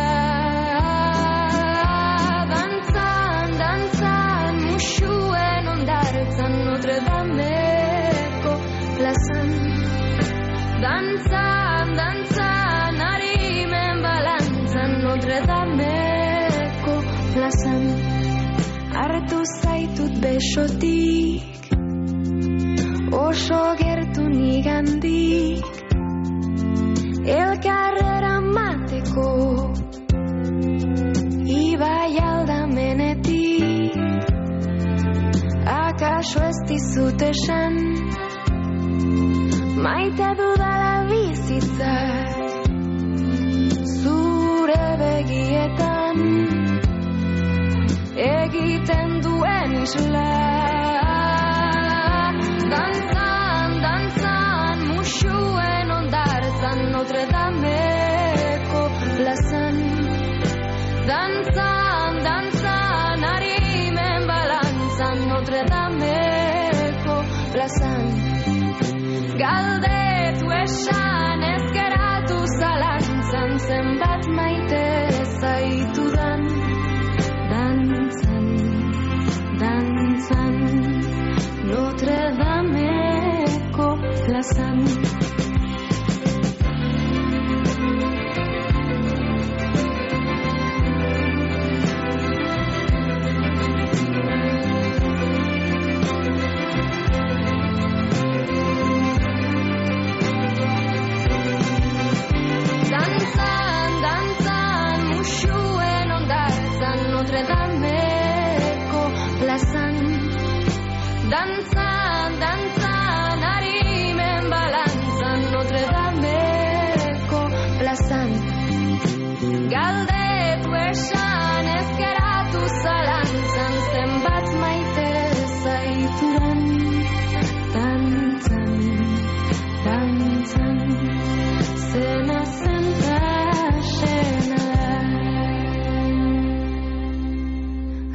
Dantzan, dantzan, musuen ondartzan Notre Dameko plazan. Dantzan, dantzan, harimen balantzan Notre Dameko plazan. Hartu zaitut besotik, oso gertu nigandik, elkarrera mateko, ibai aldamenetik, akaso ez dizut esan, maite dudala bizitzat, zure begietan, egiten duen isla. Dantzan, dantzan, musuen ondartzan Notre Dameko plazan. Dantzan, dantzan, harimen balantzan Notre Dameko plazan. Galdetu esan ez geratu zalantzan, zenbat maite zaitudan. Dantzan, dantzan, Notre Dameko plazan.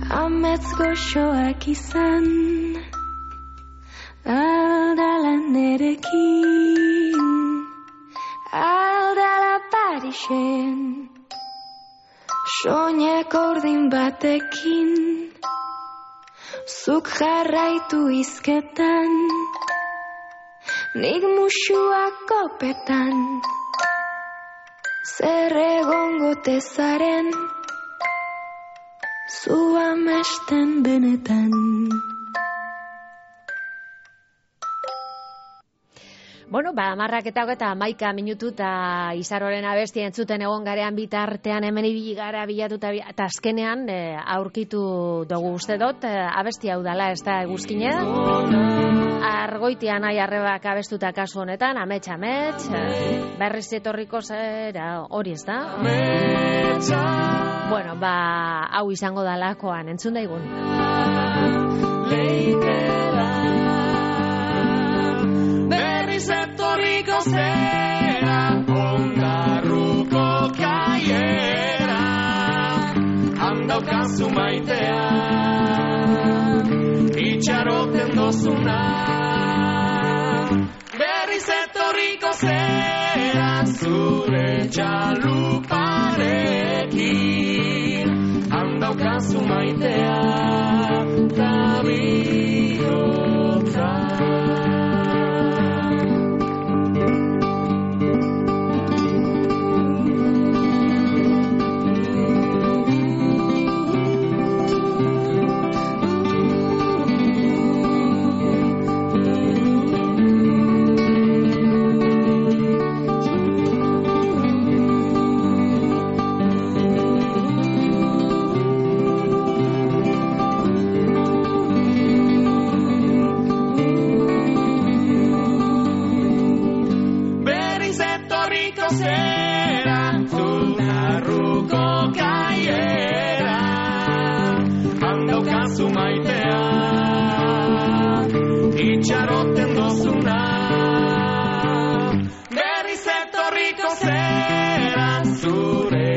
Amets goxoak izan aldala nerekin, aldala Parisen, soinek ordin batekin, zuk jarraitu izketan, nik musuak kopetan, zer egongo tezaren, zu amesten benetan. Bueno, ba, amarrak eta eta hamaika minutu eta Izaroren abestia entzuten egon garean bitartean hemen ibili gara bilatu eta azkenean e, aurkitu dugu uste dut, e, abestia hau dala ez da eguzkine. Argoitia nahi arrebak abestuta kasu honetan, amets, amets, e, berriz etorriko zera hori ez da? Bueno, ba, hau izango dalakoan, entzun daigun. Berriz etorriko zera ondarruko kaiera, handaukazu maitea itxaroten dozuna. Berriz etorriko zera zure txaluparekin, handaukazu maitea da bihotza. Itxaroten dozuna, berriz etorriko zera zure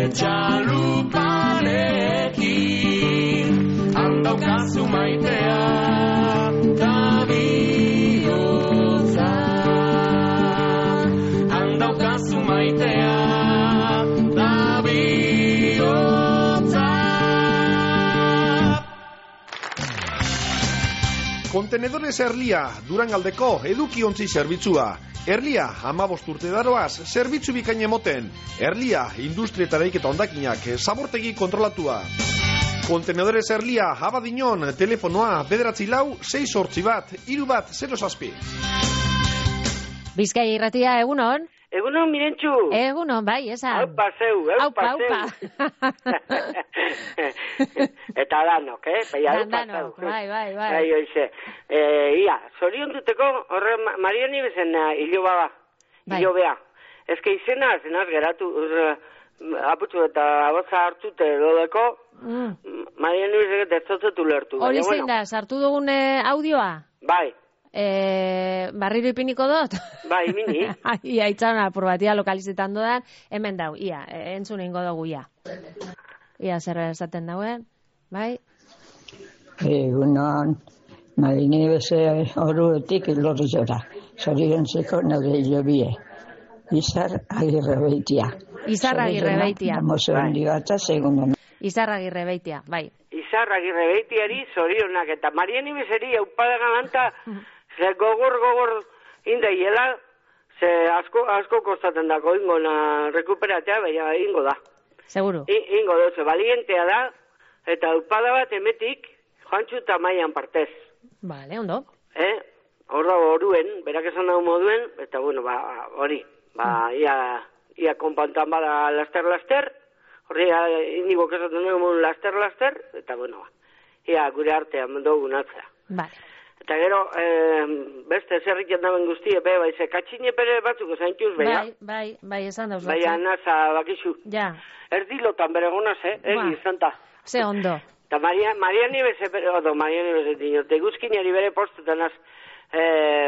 txaluparekin, handaukazu maitea da bihotza, handaukazu maitea da bihotza. Kontenedores Erlia, Durangaldeko edukiontzi zerbitzua. Erlia, hamabost urte daroaz, zerbitzu bikain emoten. Erlia, industria eta eraiketa hondakinak, zabortegi kontrolatua. Kontenedores Erlia, Abadiñon, telefonoa, bederatzi lau, sei sortzi bat, hiru bat, zero zazpi. Bizkaia irratia, egunon? Egunon, Mirentxu. Egunon, bai, esan. Aupa zeu, aupa zeu. Eta danok, eh? Danok, bai, bai, bai. Bai, oize. Eh, ia, zorion duteko, horre, Mariani bezen uh, hilo baba, hilo bea. Ezke izena, zenaz geratu, aputxu eta aboza hartute dodeko, mm. Mariani bezen dertzotetu lertu. Hori zein da, sartu dugun audioa? Bai. E, barriro ipiniko dut? Bai, mini. Ia, itxaron apur batia lokalizetan dodan, hemen dau, ia, entzun ingo dugu, ia. Ia, zer esaten dauen, bai? Egunon, marini beze oruetik lorri zora, zoriontzeko nire hilobie. Izar agirre beitia. Izar agirre beitia. Mozo handi batza, segundan. Izar agirre beitia, bai. Izar agirre beitiari zorionak, eta Mariani bezeri aupada galanta, ze gogor, gogor indaiela, ze asko, asko kostaten dako ingo na rekuperatea, baina ingo da. Seguro. I, ingo da, ze valientea da, eta aupada bat emetik, joantxu eta maian partez. Vale, ondo. Eh? Hor da horuen, berak esan dago moduen, eta bueno, ba, hori, ba, ia, ia konpantan bada laster-laster, horri indigo kesaten dugu laster-laster, eta bueno, ba, ia gure artean dugu natzea. Vale. Eta gero, eh, beste zerriken daben guztie, be, bai, ze katxine pere batzuk zaintuz, beha. Bai, bai, bai, esan dauz. Bai, anaza, bakizu. Ja. Erdilotan beregonaz, eh, egi, zanta. Ze ondo. Eta Maria, Mariani beze, odo, Mariani beze, dino, te guzkinari bere postutan az, eh,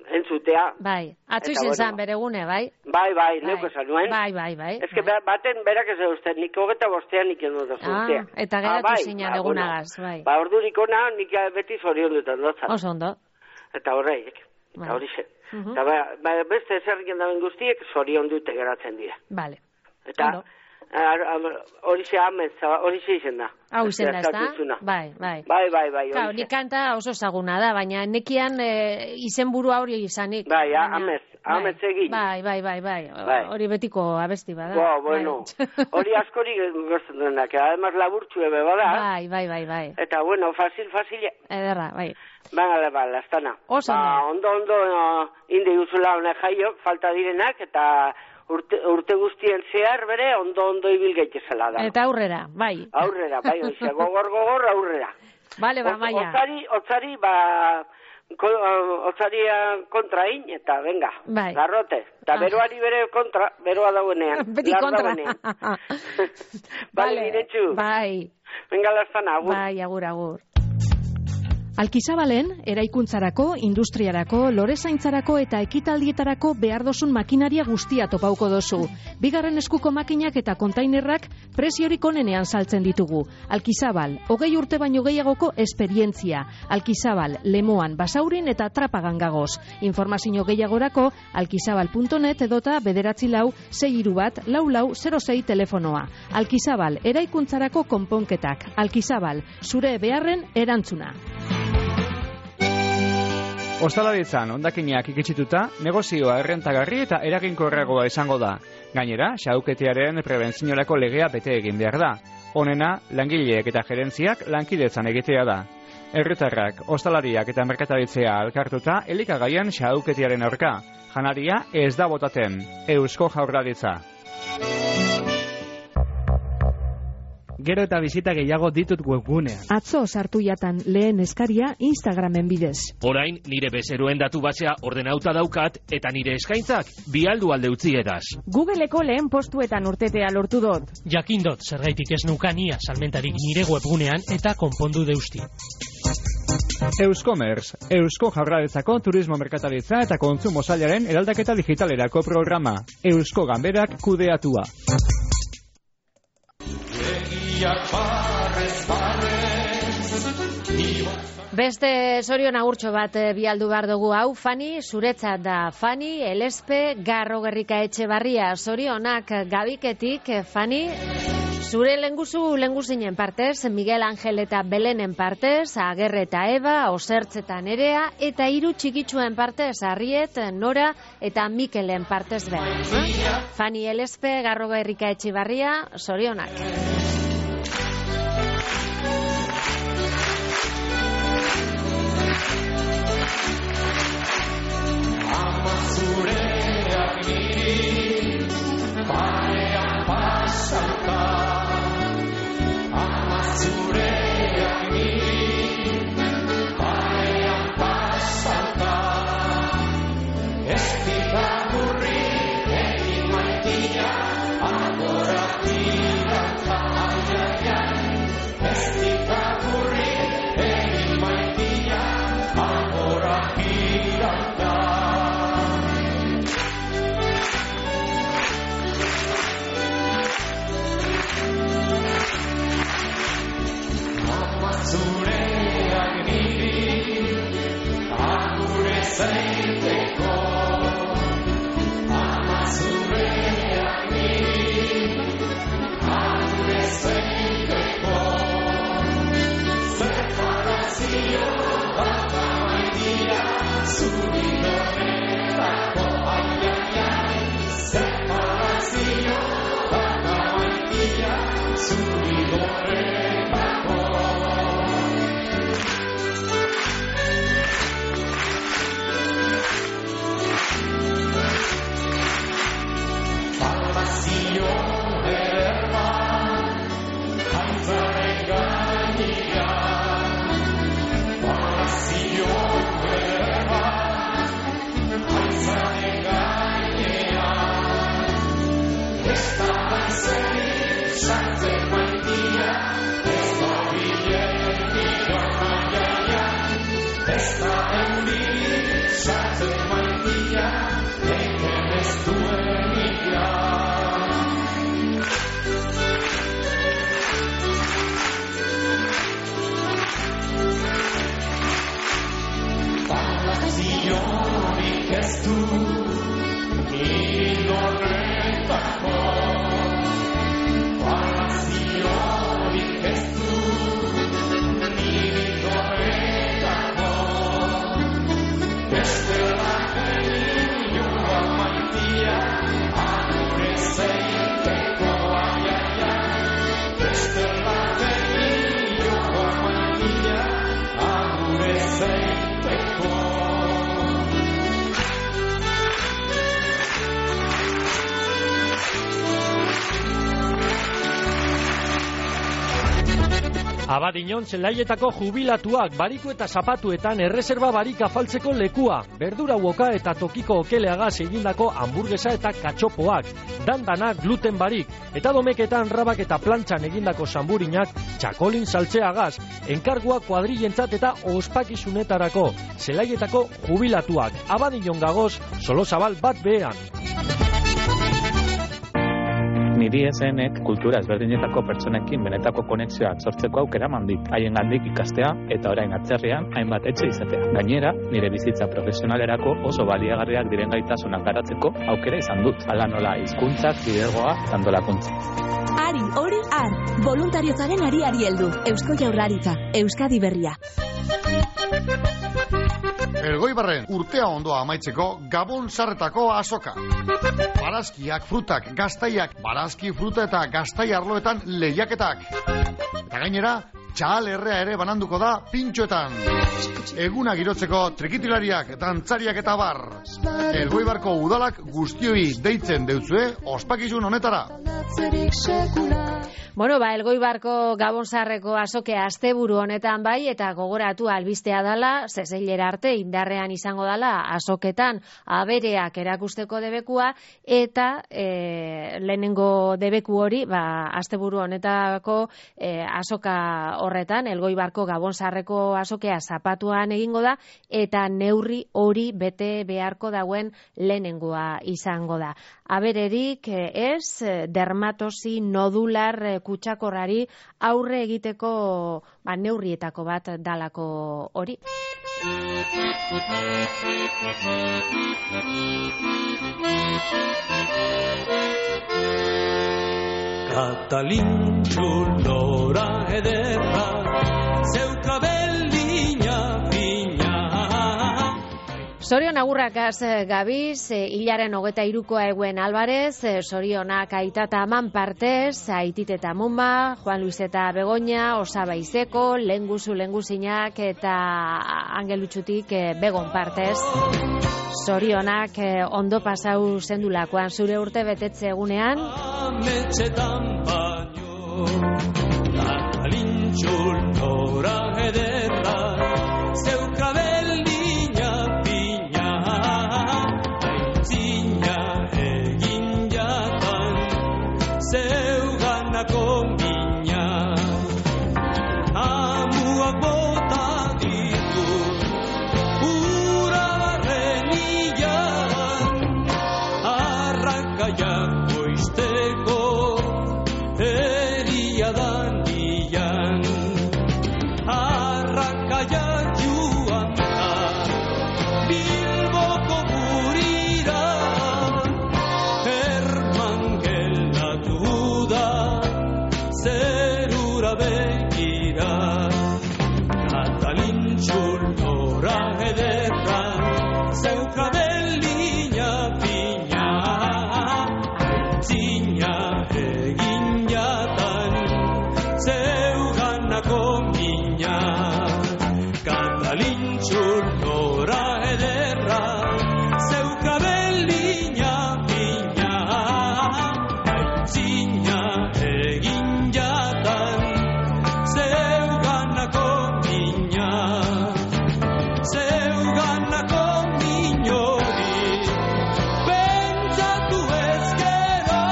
entzutea. Bai, atzu Eta, izen bueno, zan bere gune, bai? Bai, bai, Bai. neuko esan nuen. Bai, bai, bai. Ez que baten berak ez eusten, nik hogeta bostean nik edo da Ah, zurtea. eta geratu zinan egunagaz, bai. Ba, ordurik ona, nik beti zorion dut ondotzat. Oso ondo. Eta horreik, Bai. eta hori zen. Mhm. Eta ba, ba, beste ezerriken daben guztiek zorion dute geratzen dira. Vale. Eta Ondo. ar- ar- hori ze amez, hori ze izen da. Hau izen da, ez da? Ezagutzuna. Bai, bai. Bai, bai, bai, Claro, hori nik kanta oso ezaguna da, baina nekian e, izenburu hori izanik. Bai, baina- amez, amez egin. Bai, bai, bai, bai. Bai. Hori betiko abesti bada. Ba, bueno, hori askori gozten duenak, además laburtxu ebe bada. Bai, bai, bai, bai. Eta, bueno, fácil, fácil. Ederra, bai. Baina, ba, lastana. Oso ba, ondo, ondo, no, indi duzula honek jaiok, falta direnak, eta urte, urte guztien zehar bere, ondo, ondo ibil gaitezela da. Eta aurrera, bai. Aurrera, bai, oize, gogor, gogor, aurrera. Bale, ba, Ot- maia. Otzari, otzari, ba, ko, otzaria kontrain, eta venga, Bai. garrote. Eta Ah. beroari bere kontra, beroa dauenean. Beti lar kontra. dauenean. Bale, iretsu. Bai. Venga, lastana, agur. Bai, agur, agur. Alkizabalen, eraikuntzarako, industriarako, lorezaintzarako eta ekitaldietarako behar dozun makinaria guztia topauko dozu. Bigarren eskuko makinak eta kontainerrak preziorik onenean saltzen ditugu. Alkizabal, hogei urte baino gehiagoko esperientzia. Alkizabal, Lemoan, Basaurin eta Trapagan gagoz. Informazio gehiagorako alkizabal puntu net edota bederatzi lau, sei hiru bat, lau lau, zero sei telefonoa. Alkizabal, eraikuntzarako konponketak. Alkizabal, zure beharren erantzuna. Ostalaritzan hondakinak ikitsituta, negozioa errentagarri eta eraginkorragoa izango da. Gainera, xahuketearen prebentziorako legea bete egin behar da. Honena, langileek eta gerentziak lankidetzan egitea da. Herritarrak, ostalariak eta merkataritzea elkartuta elikagaian xahuketearen aurka. Janaria ez da botaten. Eusko Jaurlaritza. Gero eta bizita gehiago ditut webgunean. Atzo sartu jatan lehen eskaria Instagramen bidez. Orain nire bezeroen datu basea ordenauta daukat eta nire eskaintzak bialdu alde utzi edaz. Googleko lehen postuetan urtetea lortu dut. Jakindot, zergaitik ez nukania salmentarik nire webgunean eta konpondu deusti. Euskomers, Eusko Jaurlaritzako turismo merkataritza eta kontsumo sailaren eraldaketa digitalerako programa. Eusko Ganberak kudeatua. Beste zorion agurtxo bat eh, bialdu behar dugu hau, Fani, zuretzat da. Fani, Elespe, Garro Gerrika Etxebarria, zorionak gabiketik, eh, Fani, zure lenguzu lenguzinen partez, Miguel Angel eta Belenen partez, Agerre eta Eba, Osertz eta Nerea, eta hiru txikitsuen partez, Arriet, Nora eta Mikelen partez behar. Fani, Elespe, Garro Gerrika Etxebarria, zorionak. Zureak niri parean pasauta, ama zureak niri parean pasauta, ez dikaburri egin maitia adoratirata aiaiai, ez dikaburri egin maitia adoratirata. Zureak niri agure zaiteko, ama zureak niri agure zaiteko, separazio bat amaitia zuri horretako aiaiai, separazio bat amaitia zuri horretako. ez du inorretako paraziorik ez du inorretako bestela genioa maitia agure zeiteko aiaia bestela genioa maitia agure zeiteko. Abadiñon zelaietako jubilatuak bariku eta zapatuetan erreserba barik afaltzeko lekua, berdura uoka eta tokiko okeleagaz egindako hamburguesa eta katxopoak, dandanak gluten barik, eta domeketan rabak eta plantxan egindako zamburinak txakolin saltzeagaz, enkargua kuadrillentzat eta ospakizunetarako, zelaietako jubilatuak, Abadiñon gagoz, Solozabal bat behean. Niri esenek kultura ezberdinetako pertsonekin benetako konexioa sortzeko aukera mandit, haien gandik ikastea eta orain atzerrian hainbat etxe izatea. Gainera, nire bizitza profesionalerako oso baliagarriak diren gaitasunak garatzeko aukera izan dut, hala nola hizkuntzak, lidergoa, antolakuntza. Ari, hori, ar, voluntariozaren ariari heldu, Eusko Jaurlaritza, Euskadi Berria. Elgoibarren urtea ondoa amaitzeko Gabon sarretako azoka. Barazkiak, frutak, gaztaiak, barazki, fruta eta gaztai arloetan lehiaketak. Eta gainera, txahal errea ere bananduko da pintxoetan. Eguna girotzeko trikitilariak eta antzariak eta bar. Elgoibarko udalak guztioi deitzen deutzue ospakizun honetara. Bueno, ba, Elgoibarko Gabonzarreko azokea asteburu honetan bai, eta gogoratu albistea dala, zezeilera arte indarrean izango dala azoketan abereak erakusteko debekua, eta e, lehenengo debeku hori, ba, asteburu honetako e, azoka horretan, Elgoibarko Gabonzarreko azokea zapatuan egingo da, eta neurri hori bete beharko dauen lehenengoa izango da. Abererik ez, dermatosi nodular kutsakorrari aurre egiteko ba, neurrietako bat dalako hori. Katalintxu lora ederra, zeuka bellina fina. Sorion agurrakaz gabiz, hilaren hogeta irukoa eguen Alvarez, sorionak aita eta aman partez, aitit eta mumba, Juan Luis eta Begoña, Osaba Izeko, lenguzu lenguzinak eta angelutxutik begon partez. Sorionak ondo pasau zendulakoan zure urte betetze egunean. Ametxetan baino, Katalintxu lora ederra, zeuka bellina fina. Aitzina egin jatan, zeuganako mina. Amuak bota ditu, ura barren ilan, arrankaiak goizteko, eriadan ilan. Arrankaiak joan da, Bilboko gurira, Herman gelatu da, zerura begira. Katalintxu lora ederra, zeuka bellina fina. Aitzina egin jatan, zeuganako mina. Katalintxu lora ederra, zeuka bellina fina. Aitzina egin jatan, zeuganako mina. Zeuganako minori, pentsatu ezkero,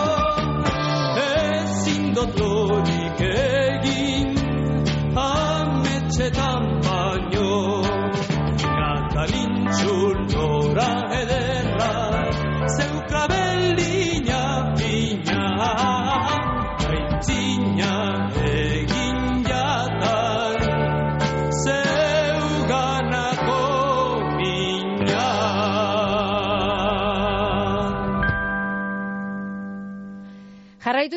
ezin dut lorik egin, ametxetan baino. Katalintxu lora ederra, zeuka bellina fina. Aitzina egin jatan, zeuganako mina.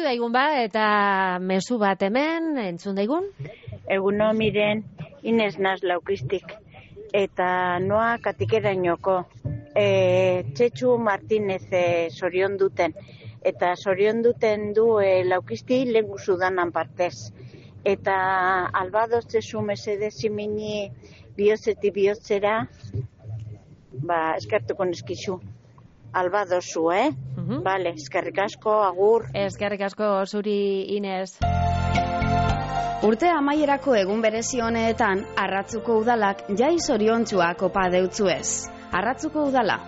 daigun ba, eta mezu bat hemen, entzun daigun? Eguno miren, Inez naz laukistik, eta noa katikerainoko, e, Txetxu Martinez e, sorion duten, eta sorion duten du e, laukisti lengu sudanan partez. Eta albadoz zezu mesede zimini bihotzeti bihotzera, ba, eskertuko neskizu. Albadozu, eh? Uh-huh. Vale, eskerrik asko, agur. Eskerrik asko, zuri, Inez. Urte amaierako egun berezi honetan, Arratzuko udalak jai zoriontsuak opa deutzuez. Arratzuko udala.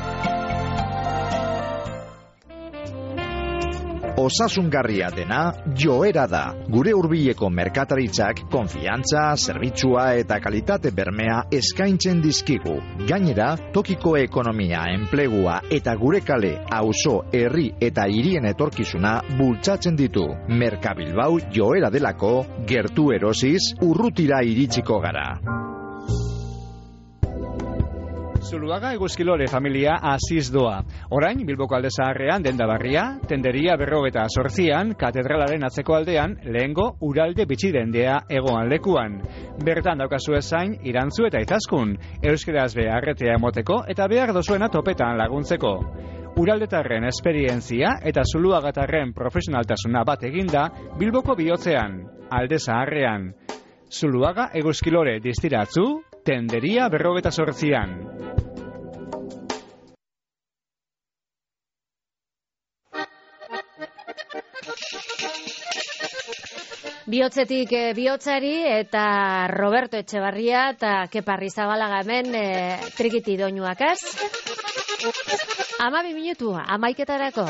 Osasungarria dena Joera da. Gure hurbileko merkataritzak konfiantza, zerbitzua eta kalitate bermea eskaintzen dizkigu. Gainera, tokiko ekonomia, enplegua eta gure kale, auzo, herri eta hirien etorkizuna bultzatzen ditu. Merkabilbau Joera delako, gertu erosiz, urrutira iritsiko gara. Zuluaga Eguzkilore familia aziz doa. Orain, Bilboko alde zaharrean denda barria, tenderia berrogeta sortzian, katedralaren atzeko aldean, lehengo uralde bitxidendea egoan lekuan. Bertan daukazu ezain, irantzu eta izaskun, euskeraz beharretea emoteko eta behar dozuena topetan laguntzeko. Uraldetarren esperientzia eta Zuluagatarren profesionaltasuna bat eginda Bilboko bihotzean, alde zaharrean. Zuluaga Eguzkilore distiratzu, tenderia berrogeta sortzian. Bihotzetik eh, bihotzari eta Roberto Etxebarria eta Keparri Zabalaga hemen eh, trikiti doinuakaz. Amabi minutu, amaiketarako.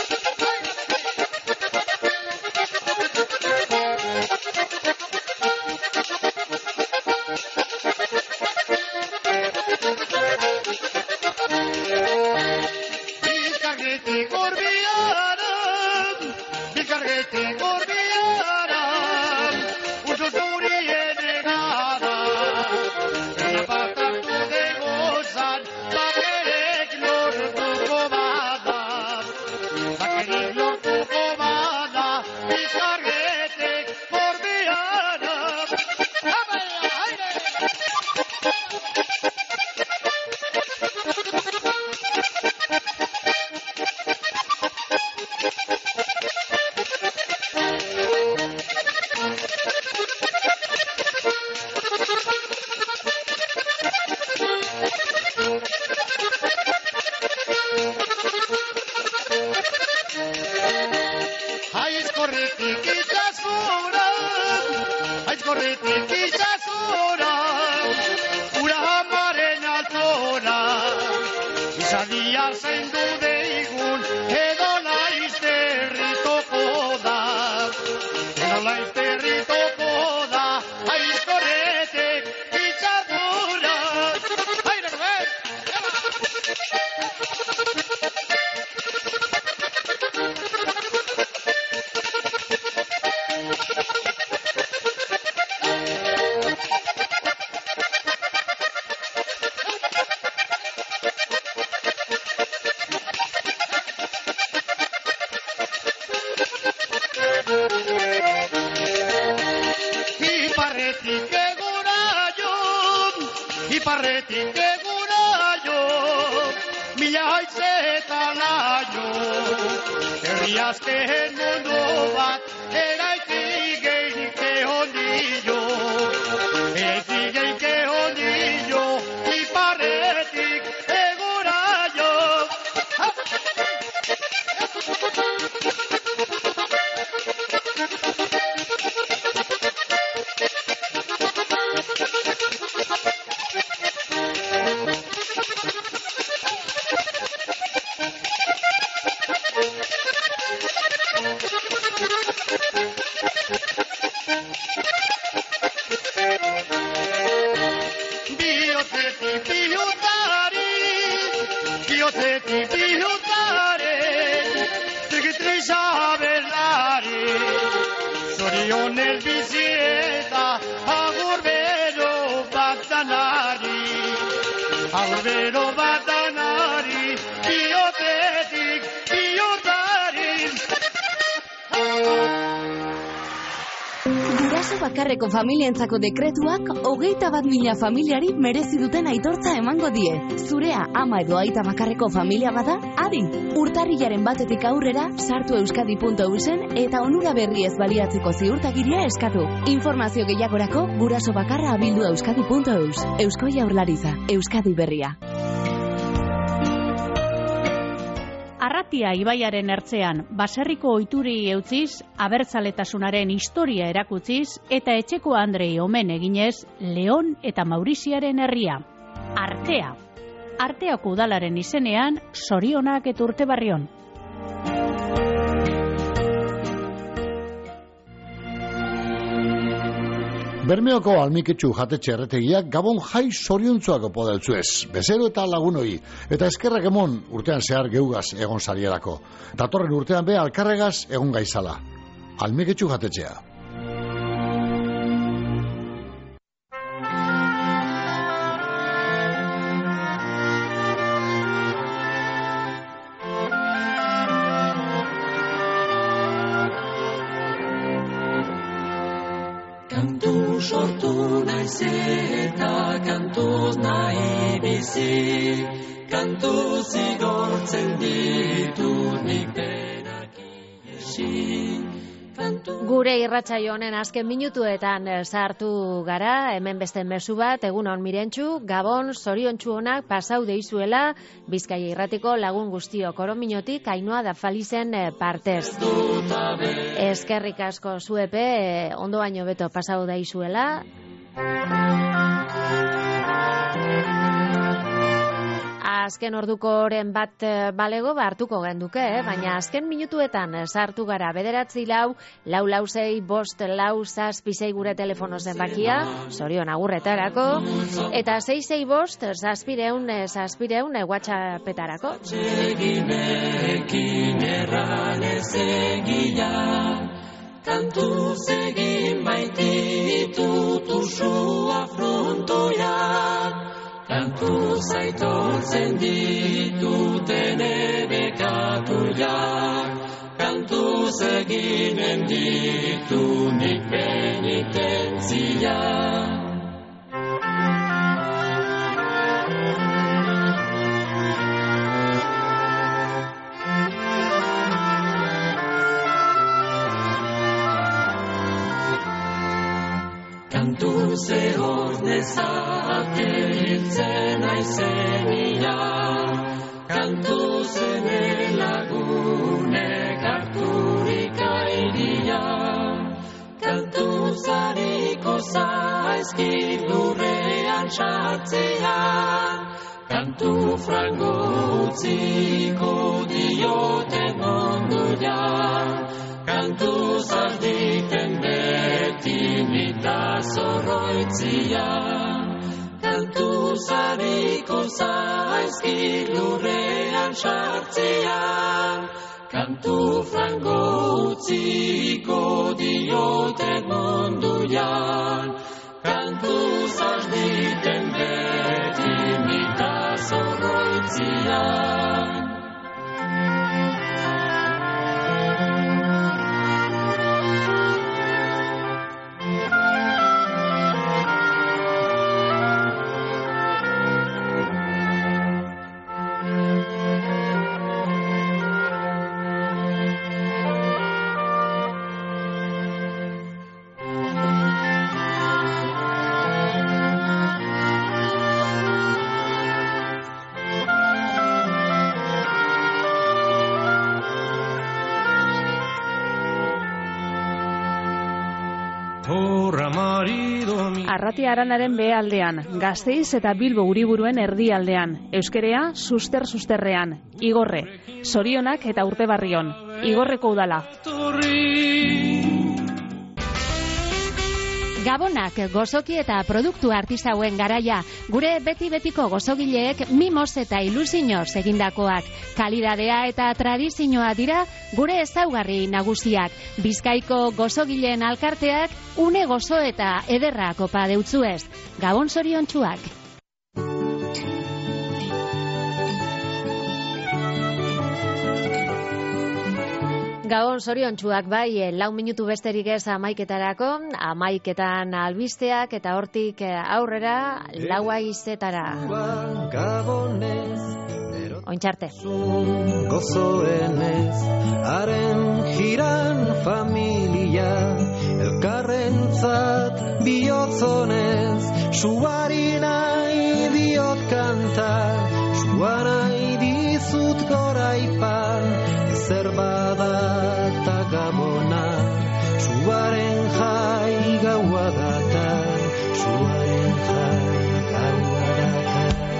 Bizkarretik urbiaran, bizkarretik urbiaran, uso zurien egada, ena batatu degozan, bakerek lortuko bada, bakerek lortuko bada, bizkarretik urbiaran. Aizkorretik itxasura, aizkorretik itxasura, ura amaren altora, izadia zaindu deigun, edo laizterritoko da, edo laizterritoko da, aizkorretik itxasura. Aire, mujer! Iparretik eguraio, iparretik eguraio, mila haitzetan aio, herri azken mundu bat, eraiki gehike honillo, eraiki gehike honillo, iparretik eguraio. Bihotzetik bihotari, bihotzetik bihotari, trikitri zabelari, zorionez bizi eta agur bero bat danari, agur bero bat danari, bihotzetik bihotari. Guraso bakarreko familientzako dekretuak hogeita bat mila familiari merezi duten aitortza emango die. Zurea ama edo aita bakarreko familia bada, adi. Urtarrilaren batetik aurrera, sartu euskadi puntu eusen eta onura berriez baliatzeko ziurtagiria eskatu. Informazio gehiagorako guraso bakarra abildu euskadi puntu eus. Eusko Jaurlaritza, Euskadi berria. Arratia ibaiaren ertzean, baserriko ohituri eutziz, abertzaletasunaren historia erakutziz, eta etxeko Andrei omen eginez, Leon eta Mauriziaren herria. Artea. Arteako udalaren izenean, zorionak eta Urtebarrion. Bermeoko almiketxu jatetxe erretegiak Gabon jai zoriontzuako podeltzuez, bezero eta lagunoi, eta eskerrak emon urtean zehar geugaz egon sarierako. Datorren urtean be alkarregaz egon gaizala. Almiketxu jatetxea. Kantu sortu naiz eta kantuz nahi bizi, kantu zigortzen ditut nik berak iesi. Gure irratsaio honen azken minutuetan sartu gara, hemen beste mezu bat, egun on Mirentxu, Gabon, zoriontsu onak pasau deizuela, Bizkaia irratiko lagun guztiok Orominotik, Ainhoa da Falizen partez. Eskerrik asko zuepe, ondo baino beto pasau deizuela. Azken orduko oren bat balego hartuko genduke, eh? Baina azken minutuetan sartu gara bederatzi lau, lau lau zei, bost lau zazpi zei gure telefono zenbakia, zorion agurretarako, eta zei zei bost zazpireun, zazpireun WhatsAppetarako. Eginekin erran ez egila, kantu zegin baititut usua frontoiak, kantu zaitortzen dituten ebekatuak, kantu zeginen ditu nik penitentzia. Kantu zehor nezake hiltzen aizenia, kantu zene lagunek harturik airia, kantu zariko zaizkit lurrean sartzean, kantu frango utziko dioten ondoian, kantu zalditen beti nita zorroitzia, kantu zariko zaizkit lurrean sartzean, kantu frango utziko dioten munduan, kantu zalditen beti nita zorroitzia. Arratia Aranaren behealdean, Gasteiz eta Bilbo Uriburuen erdialdean, euskerea suster-susterrean, Igorre, zorionak eta Urtebarrion, Igorreko udala. Gabonak gozoki eta produktu artisauen garaia, gure beti-betiko gozogileek mimos eta ilusinoz egindakoak, kalidadea eta tradizioa dira gure ezaugarri nagusiak, Bizkaiko gozogileen alkarteak une gozo eta ederra kopa deutzuez, Gabon zoriontsuak. Gabon zoriontsuak bai, lau minutu besterik ez amaiketarako, amaiketan albisteak eta hortik aurrera laua izetara. Ointxarte. Gozoenez, haren jiran familia, elkarrentzat bihotzonez, suari nahi diot kanta, suara nahi dizut goraipan, ezer bada eta gabona, suaren jai gaua data, suaren jai gaua data.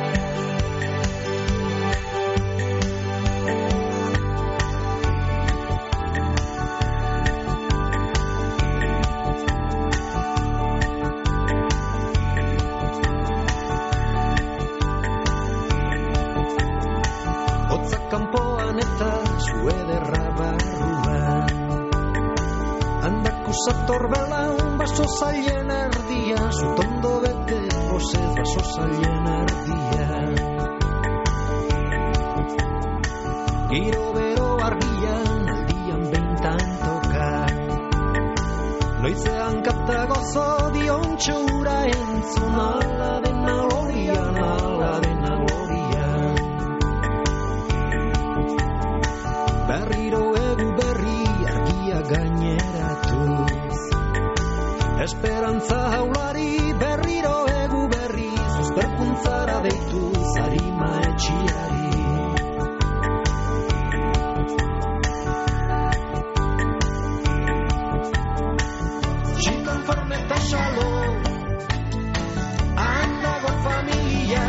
Kanpoan eta suederra barruan, handako sator belan baso zailen erdia, zutondo bete posez baso zailen erdia. Giro bero argian aldian beintan toka, noizean kata gozo dion txura entzun, ala dena glorian, ala dena glorian. Berriro egu berri argia gaineratuz, esperantza jaulari berriro egu berri, susperkuntzara deituz harima etxiari. Txikonforme eta xalo, handago familia,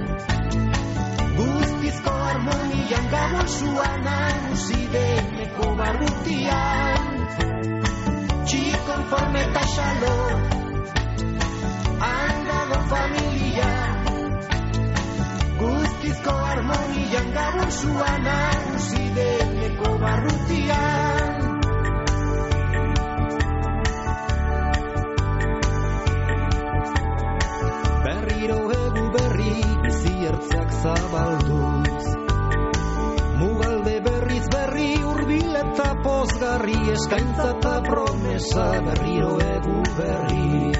guztizko harmonian gabon zuana, deneko barrutian, txikonforme eta xalo, handago familia, guztizko harmonian gabon zuan nagusi deneko barrutian. Berriro egu berri bizi ertzak zabalduz, mugalde berriz berri urbil eta pozgarri, eskaintza eta promesa berriro egu berri.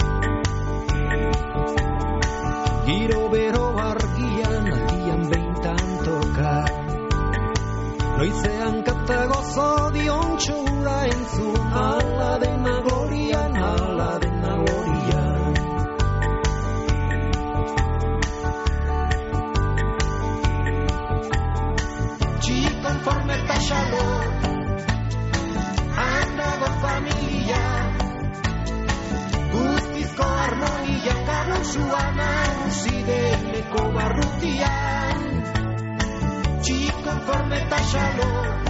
Giro bero argian aldian beintan toka, noizean kata gozo dion txura entzun, ala dena glorian, ala dena glorian. Txikonforme eta xalo, handago familia, guztizko harmonian gabon zuan nagusi deneko barrutian. Txikonforme eta xalo,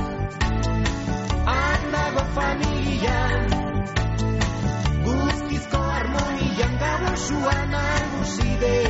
handago familia, guztizko harmonian gabon zuan nagusi deneko